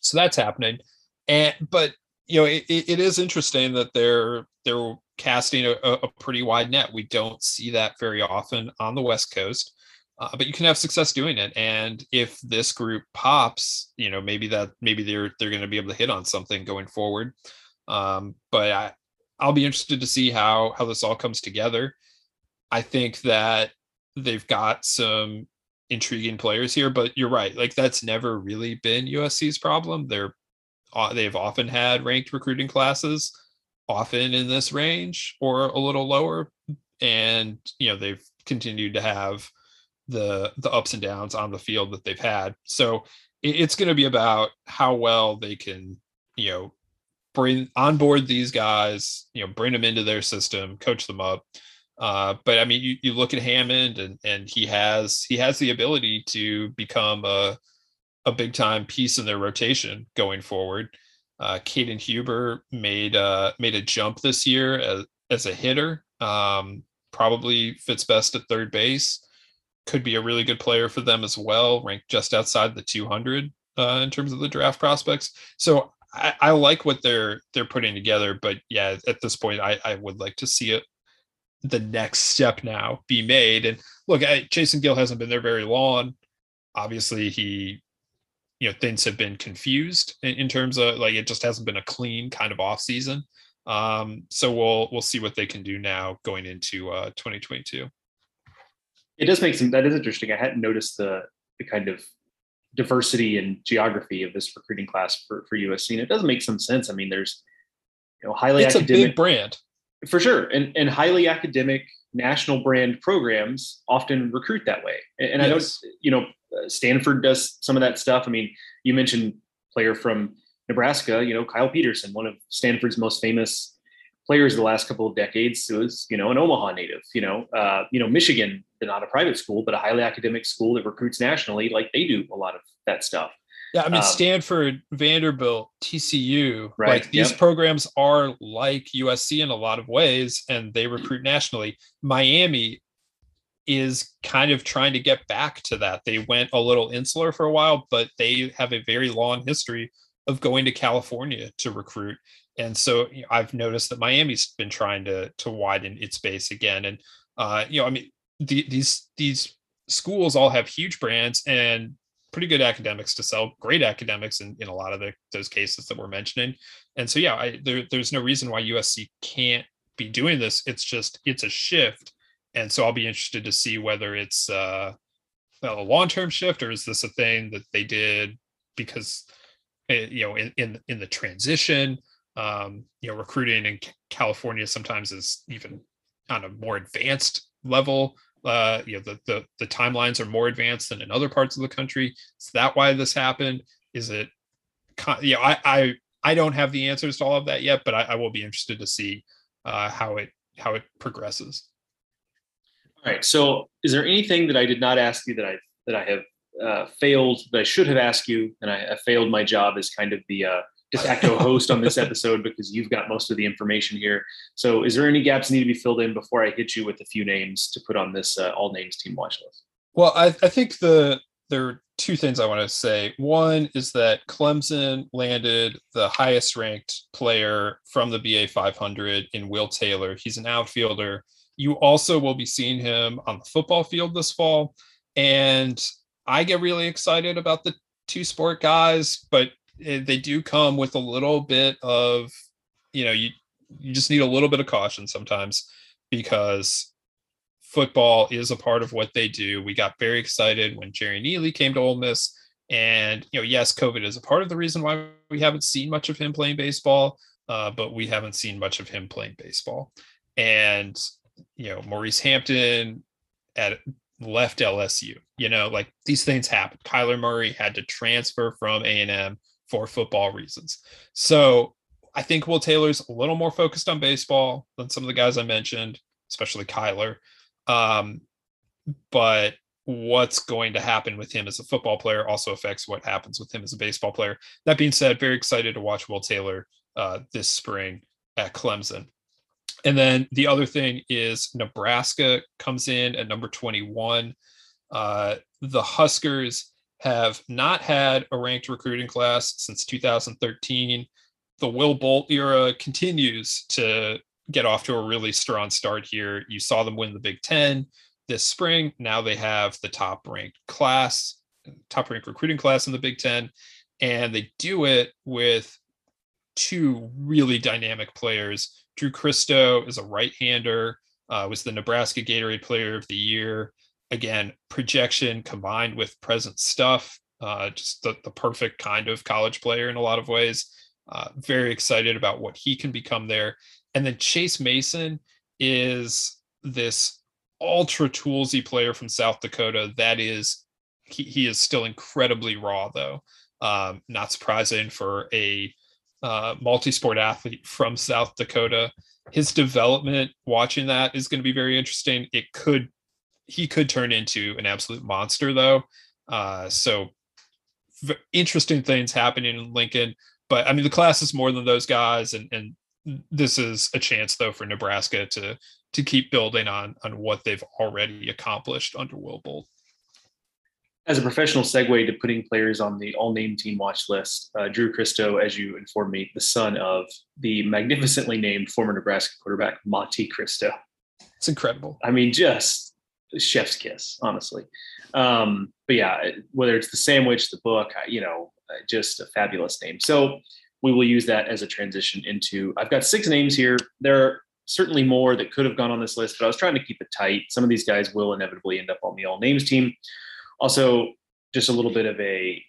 So that's happening. And, but, you know, it, it is interesting that they're, they're casting a, a pretty wide net. We don't see that very often on the West Coast, uh, but you can have success doing it. And if this group pops, you know, maybe that, maybe they're, they're going to be able to hit on something going forward. Um, but I, I'll be interested to see how, how this all comes together. I think that they've got some intriguing players here, but you're right. Like that's never really been U S C's problem. They're, uh, they've often had ranked recruiting classes, often in this range or a little lower. And, you know, they've continued to have the, the ups and downs on the field that they've had. So it, it's going to be about how well they can, you know, bring on board these guys, you know, bring them into their system, coach them up. Uh, but I mean, you, you look at Hammond and, and he has, he has the ability to become a, a big time piece in their rotation going forward. Uh, Caden Huber made, uh, made a jump this year as, as a hitter. Um, probably fits best at third base, could be a really good player for them as well, ranked just outside the two hundred uh, in terms of the draft prospects. So I, I like what they're, they're putting together, but yeah, at this point, I, I would like to see it, the next step now be made. And look, I, Jason Gill hasn't been there very long. Obviously he, you know, things have been confused in, in terms of like, it just hasn't been a clean kind of off season. Um, so we'll, we'll see what they can do now going into uh, twenty twenty-two. It does make some, that is interesting. I hadn't noticed the, the kind of diversity and geography of this recruiting class for, for U S C. And it does make some sense. I mean, there's, you know, highly it's academic, a big brand. For sure. And, and highly academic national brand programs often recruit that way. And, and yes. I know, you know, Stanford does some of that stuff. I mean, you mentioned player from Nebraska, you know, Kyle Peterson, one of Stanford's most famous players the last couple of decades, was, you know, an Omaha native, you know, uh, you know, Michigan, they're not a private school, but a highly academic school that recruits nationally. Like they do a lot of that stuff. Yeah, I mean, um, Stanford, Vanderbilt, T C U, right, like these yep. programs are like U S C in a lot of ways, and they recruit nationally. Miami is kind of trying to get back to that. They went a little insular for a while, but they have a very long history of going to California to recruit. And so you know, I've noticed that Miami's been trying to to widen its base again. And uh, you know, I mean, the, these these schools all have huge brands and pretty good academics to sell, great academics in, in a lot of the, those cases that we're mentioning. And so, yeah, I, there, there's no reason why U S C can't be doing this. It's just, it's a shift. And so I'll be interested to see whether it's uh, a long-term shift, or is this a thing that they did because, you know, in, in, in the transition, um, you know, recruiting in California sometimes is even on a more advanced level. Uh, you know, the, the the timelines are more advanced than in other parts of the country. Is that why this happened? Is it, you know, I I, I don't have the answers to all of that yet, but I, I will be interested to see uh, how it how it progresses. All right. So, is there anything that I did not ask you that I that I have uh, failed that I should have asked you, and I, I failed my job as kind of the uh, de facto host on this episode because you've got most of the information here. So is there any gaps that need to be filled in before I hit you with a few names to put on this uh, all names team watch list? Well, I, I think the there are two things I want to say. One is that Clemson landed the highest ranked player from the B A five hundred in Will Taylor. He's an outfielder. You also will be seeing him on the football field this fall. And I get really excited about the two sport guys, but they do come with a little bit of, you know, you, you just need a little bit of caution sometimes because football is a part of what they do. We got very excited when Jerry Neely came to Ole Miss, and, you know, yes, COVID is a part of the reason why we haven't seen much of him playing baseball, uh, but we haven't seen much of him playing baseball. And, you know, Maurice Hampton at left L S U, you know, like these things happen. Kyler Murray had to transfer from A and M for football reasons. So I think Will Taylor's a little more focused on baseball than some of the guys I mentioned, especially Kyler. Um, but what's going to happen with him as a football player also affects what happens with him as a baseball player. That being said, very excited to watch Will Taylor uh, this spring at Clemson. And then the other thing is Nebraska comes in at number twenty-one. Uh, the Huskers have not had a ranked recruiting class since two thousand thirteen. The Will Bolt era continues to get off to a really strong start here. You saw them win the Big Ten this spring. Now they have the top ranked class, top ranked recruiting class in the Big Ten. And they do it with two really dynamic players. Drew Christo is a right-hander, uh, was the Nebraska Gatorade Player of the Year. Again, projection combined with present stuff, uh, just the, the perfect kind of college player in a lot of ways. Uh, very excited about what he can become there. And then Chase Mason is this ultra toolsy player from South Dakota. That is, he, he is still incredibly raw, though. Um, not surprising for a uh, multi-sport athlete from South Dakota. His development, watching that, is going to be very interesting. It could, he could turn into an absolute monster, though. Uh, so v- interesting things happening in Lincoln. But I mean, the class is more than those guys, and and this is a chance, though, for Nebraska to to keep building on on what they've already accomplished under Will Bolt. As a professional segue to putting players on the all-name team watch list, uh, Drew Christo, as you informed me, the son of the magnificently named former Nebraska quarterback Monte Christo. It's incredible. I mean, just chef's kiss, honestly. Um, but yeah, whether it's the sandwich, the book, you know, just a fabulous name. So we will use that as a transition into, I've got six names here. There are certainly more that could have gone on this list, but I was trying to keep it tight. Some of these guys will inevitably end up on the all names team. Also, just a little bit of a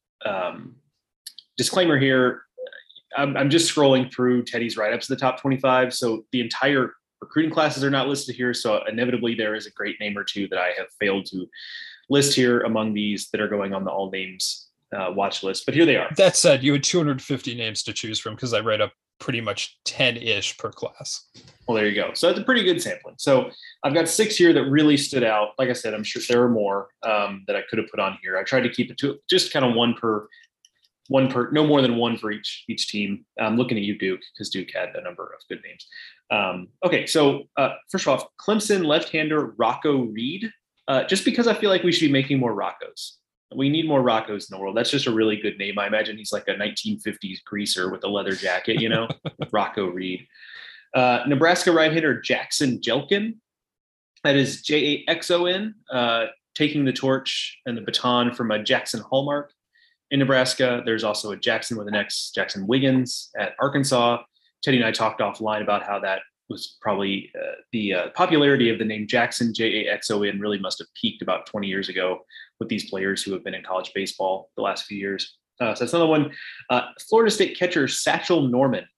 um, disclaimer here. I'm, I'm just scrolling through Teddy's write-ups of the top twenty-five. So the entire recruiting classes are not listed here. So inevitably there is a great name or two that I have failed to list here among these that are going on the all names uh, watch list. But here they are. That said, you had two hundred fifty names to choose from because I read up pretty much ten-ish per class. Well, there you go. So that's a pretty good sampling. So I've got six here that really stood out. Like I said, I'm sure there are more um, that I could have put on here. I tried to keep it to just kind of one per, one per, no more than one for each each team. I'm looking at you, Duke, because Duke had a number of good names. Um, okay, so uh, first off, Clemson left-hander Rocco Reed. Uh, just because I feel like we should be making more Roccos. We need more Roccos in the world. That's just a really good name. I imagine he's like a nineteen fifties greaser with a leather jacket, you know, Rocco Reed. Uh, Nebraska right-hander Jackson Jelkin. That is J A X O N, uh, taking the torch and the baton from a Jackson Hallmark in Nebraska. There's also a Jackson with an X, Jackson Wiggins at Arkansas. Teddy and I talked offline about how that was probably uh, the uh, popularity of the name Jackson, J A X O N, really must have peaked about twenty years ago with these players who have been in college baseball the last few years. Uh, so that's another one. Uh, Florida State catcher Satchel Norman.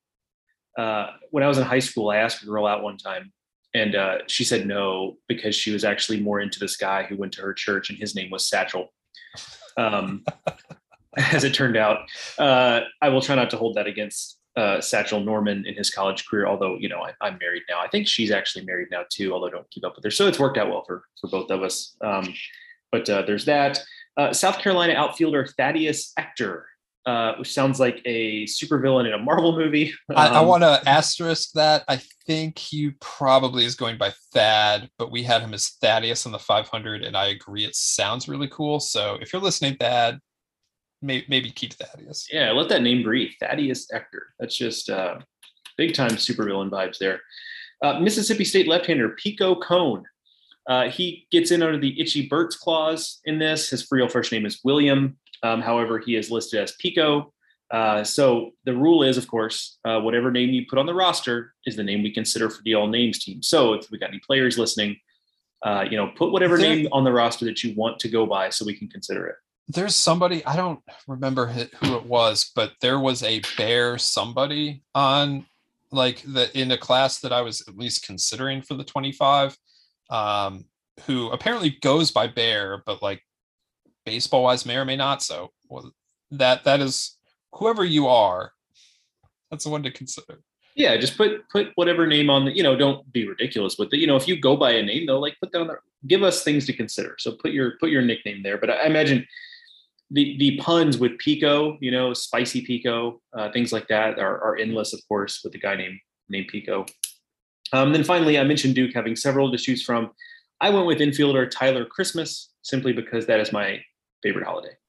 Uh, when I was in high school, I asked a girl out one time, and uh, she said no, because she was actually more into this guy who went to her church, and his name was Satchel. Um, as it turned out, uh, I will try not to hold that against uh, Satchel Norman in his college career, although, you know, I, I'm married now. I think she's actually married now too, although I don't keep up with her. So it's worked out well for, for both of us. Um, but uh, there's that. Uh, South Carolina outfielder Thaddeus Ector, uh, which sounds like a supervillain in a Marvel movie. Um, I, I want to asterisk that. I think he probably is going by Thad, but we had him as Thaddeus in the five hundred, and I agree it sounds really cool. So if you're listening, Thad, may, maybe keep Thaddeus. Yeah, let that name breathe. Thaddeus Ector. That's just uh, big time supervillain vibes there. Uh, Mississippi State left-hander Pico Cone. Uh, he gets in under the Itchy Birds clause in this. His real first name is William. Um, however, he is listed as Pico. Uh, so the rule is, of course, uh, whatever name you put on the roster is the name we consider for the all names team. So if we got any players listening, uh, you know, put whatever there, name on the roster that you want to go by so we can consider it. There's somebody, I don't remember who it was, but there was a Bear somebody on like the in a class that I was at least considering for the twenty-five. Um, who apparently goes by Bear, but like baseball wise may or may not. So well, that that is whoever you are, that's the one to consider. Yeah, just put put whatever name on the, you know, don't be ridiculous with it. You know, if you go by a name though, like put that on there, give us things to consider. So put your put your nickname there. But I imagine the the puns with Pico, you know, spicy Pico, uh, things like that are, are endless, of course, with the guy named named Pico. Um, then finally, I mentioned Duke having several to choose from. I went with infielder Tyler Christmas simply because that is my favorite holiday.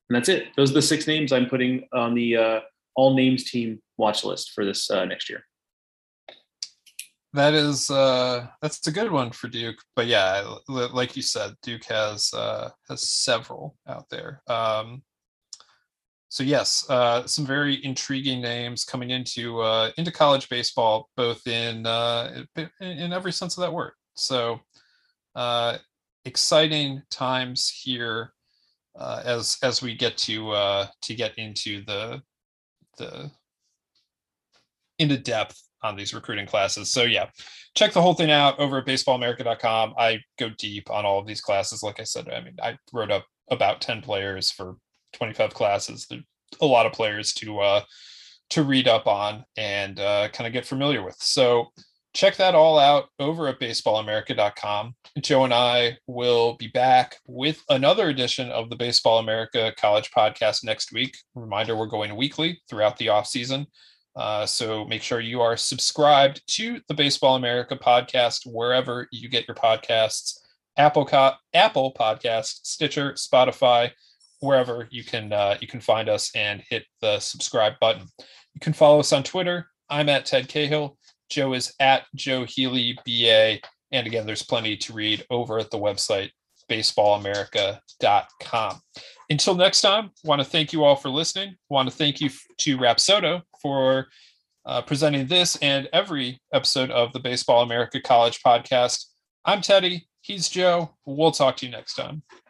And that's it. Those are the six names I'm putting on the uh, all names team watch list for this uh, next year. That is uh, that's a good one for Duke, but yeah, like you said, Duke has uh, has several out there. Um, so yes, uh, some very intriguing names coming into uh, into college baseball, both in uh, in every sense of that word. So uh, exciting times here uh, as as we get to uh, to get into the the into depth on these recruiting classes. So yeah, check the whole thing out over at baseball america dot com. I go deep on all of these classes. Like I said, I mean, I wrote up about ten players for twenty-five classes. There's a lot of players to uh, to read up on and uh, kind of get familiar with. So check that all out over at baseball america dot com. Joe and I will be back with another edition of the Baseball America College Podcast next week. Reminder, we're going weekly throughout the off season. Uh, so make sure you are subscribed to the Baseball America podcast wherever you get your podcasts, Apple Co- Apple Podcast, Stitcher, Spotify, wherever you can uh, you can find us and hit the subscribe button. You can follow us on Twitter. I'm at Ted Cahill. Joe is at Joe Healy B A. And again, there's plenty to read over at the website baseball america dot com. Until next time, want to thank you all for listening. Want to thank you to Rapsodo for uh, presenting this and every episode of the Baseball America College Podcast. I'm Teddy. He's Joe. We'll talk to you next time.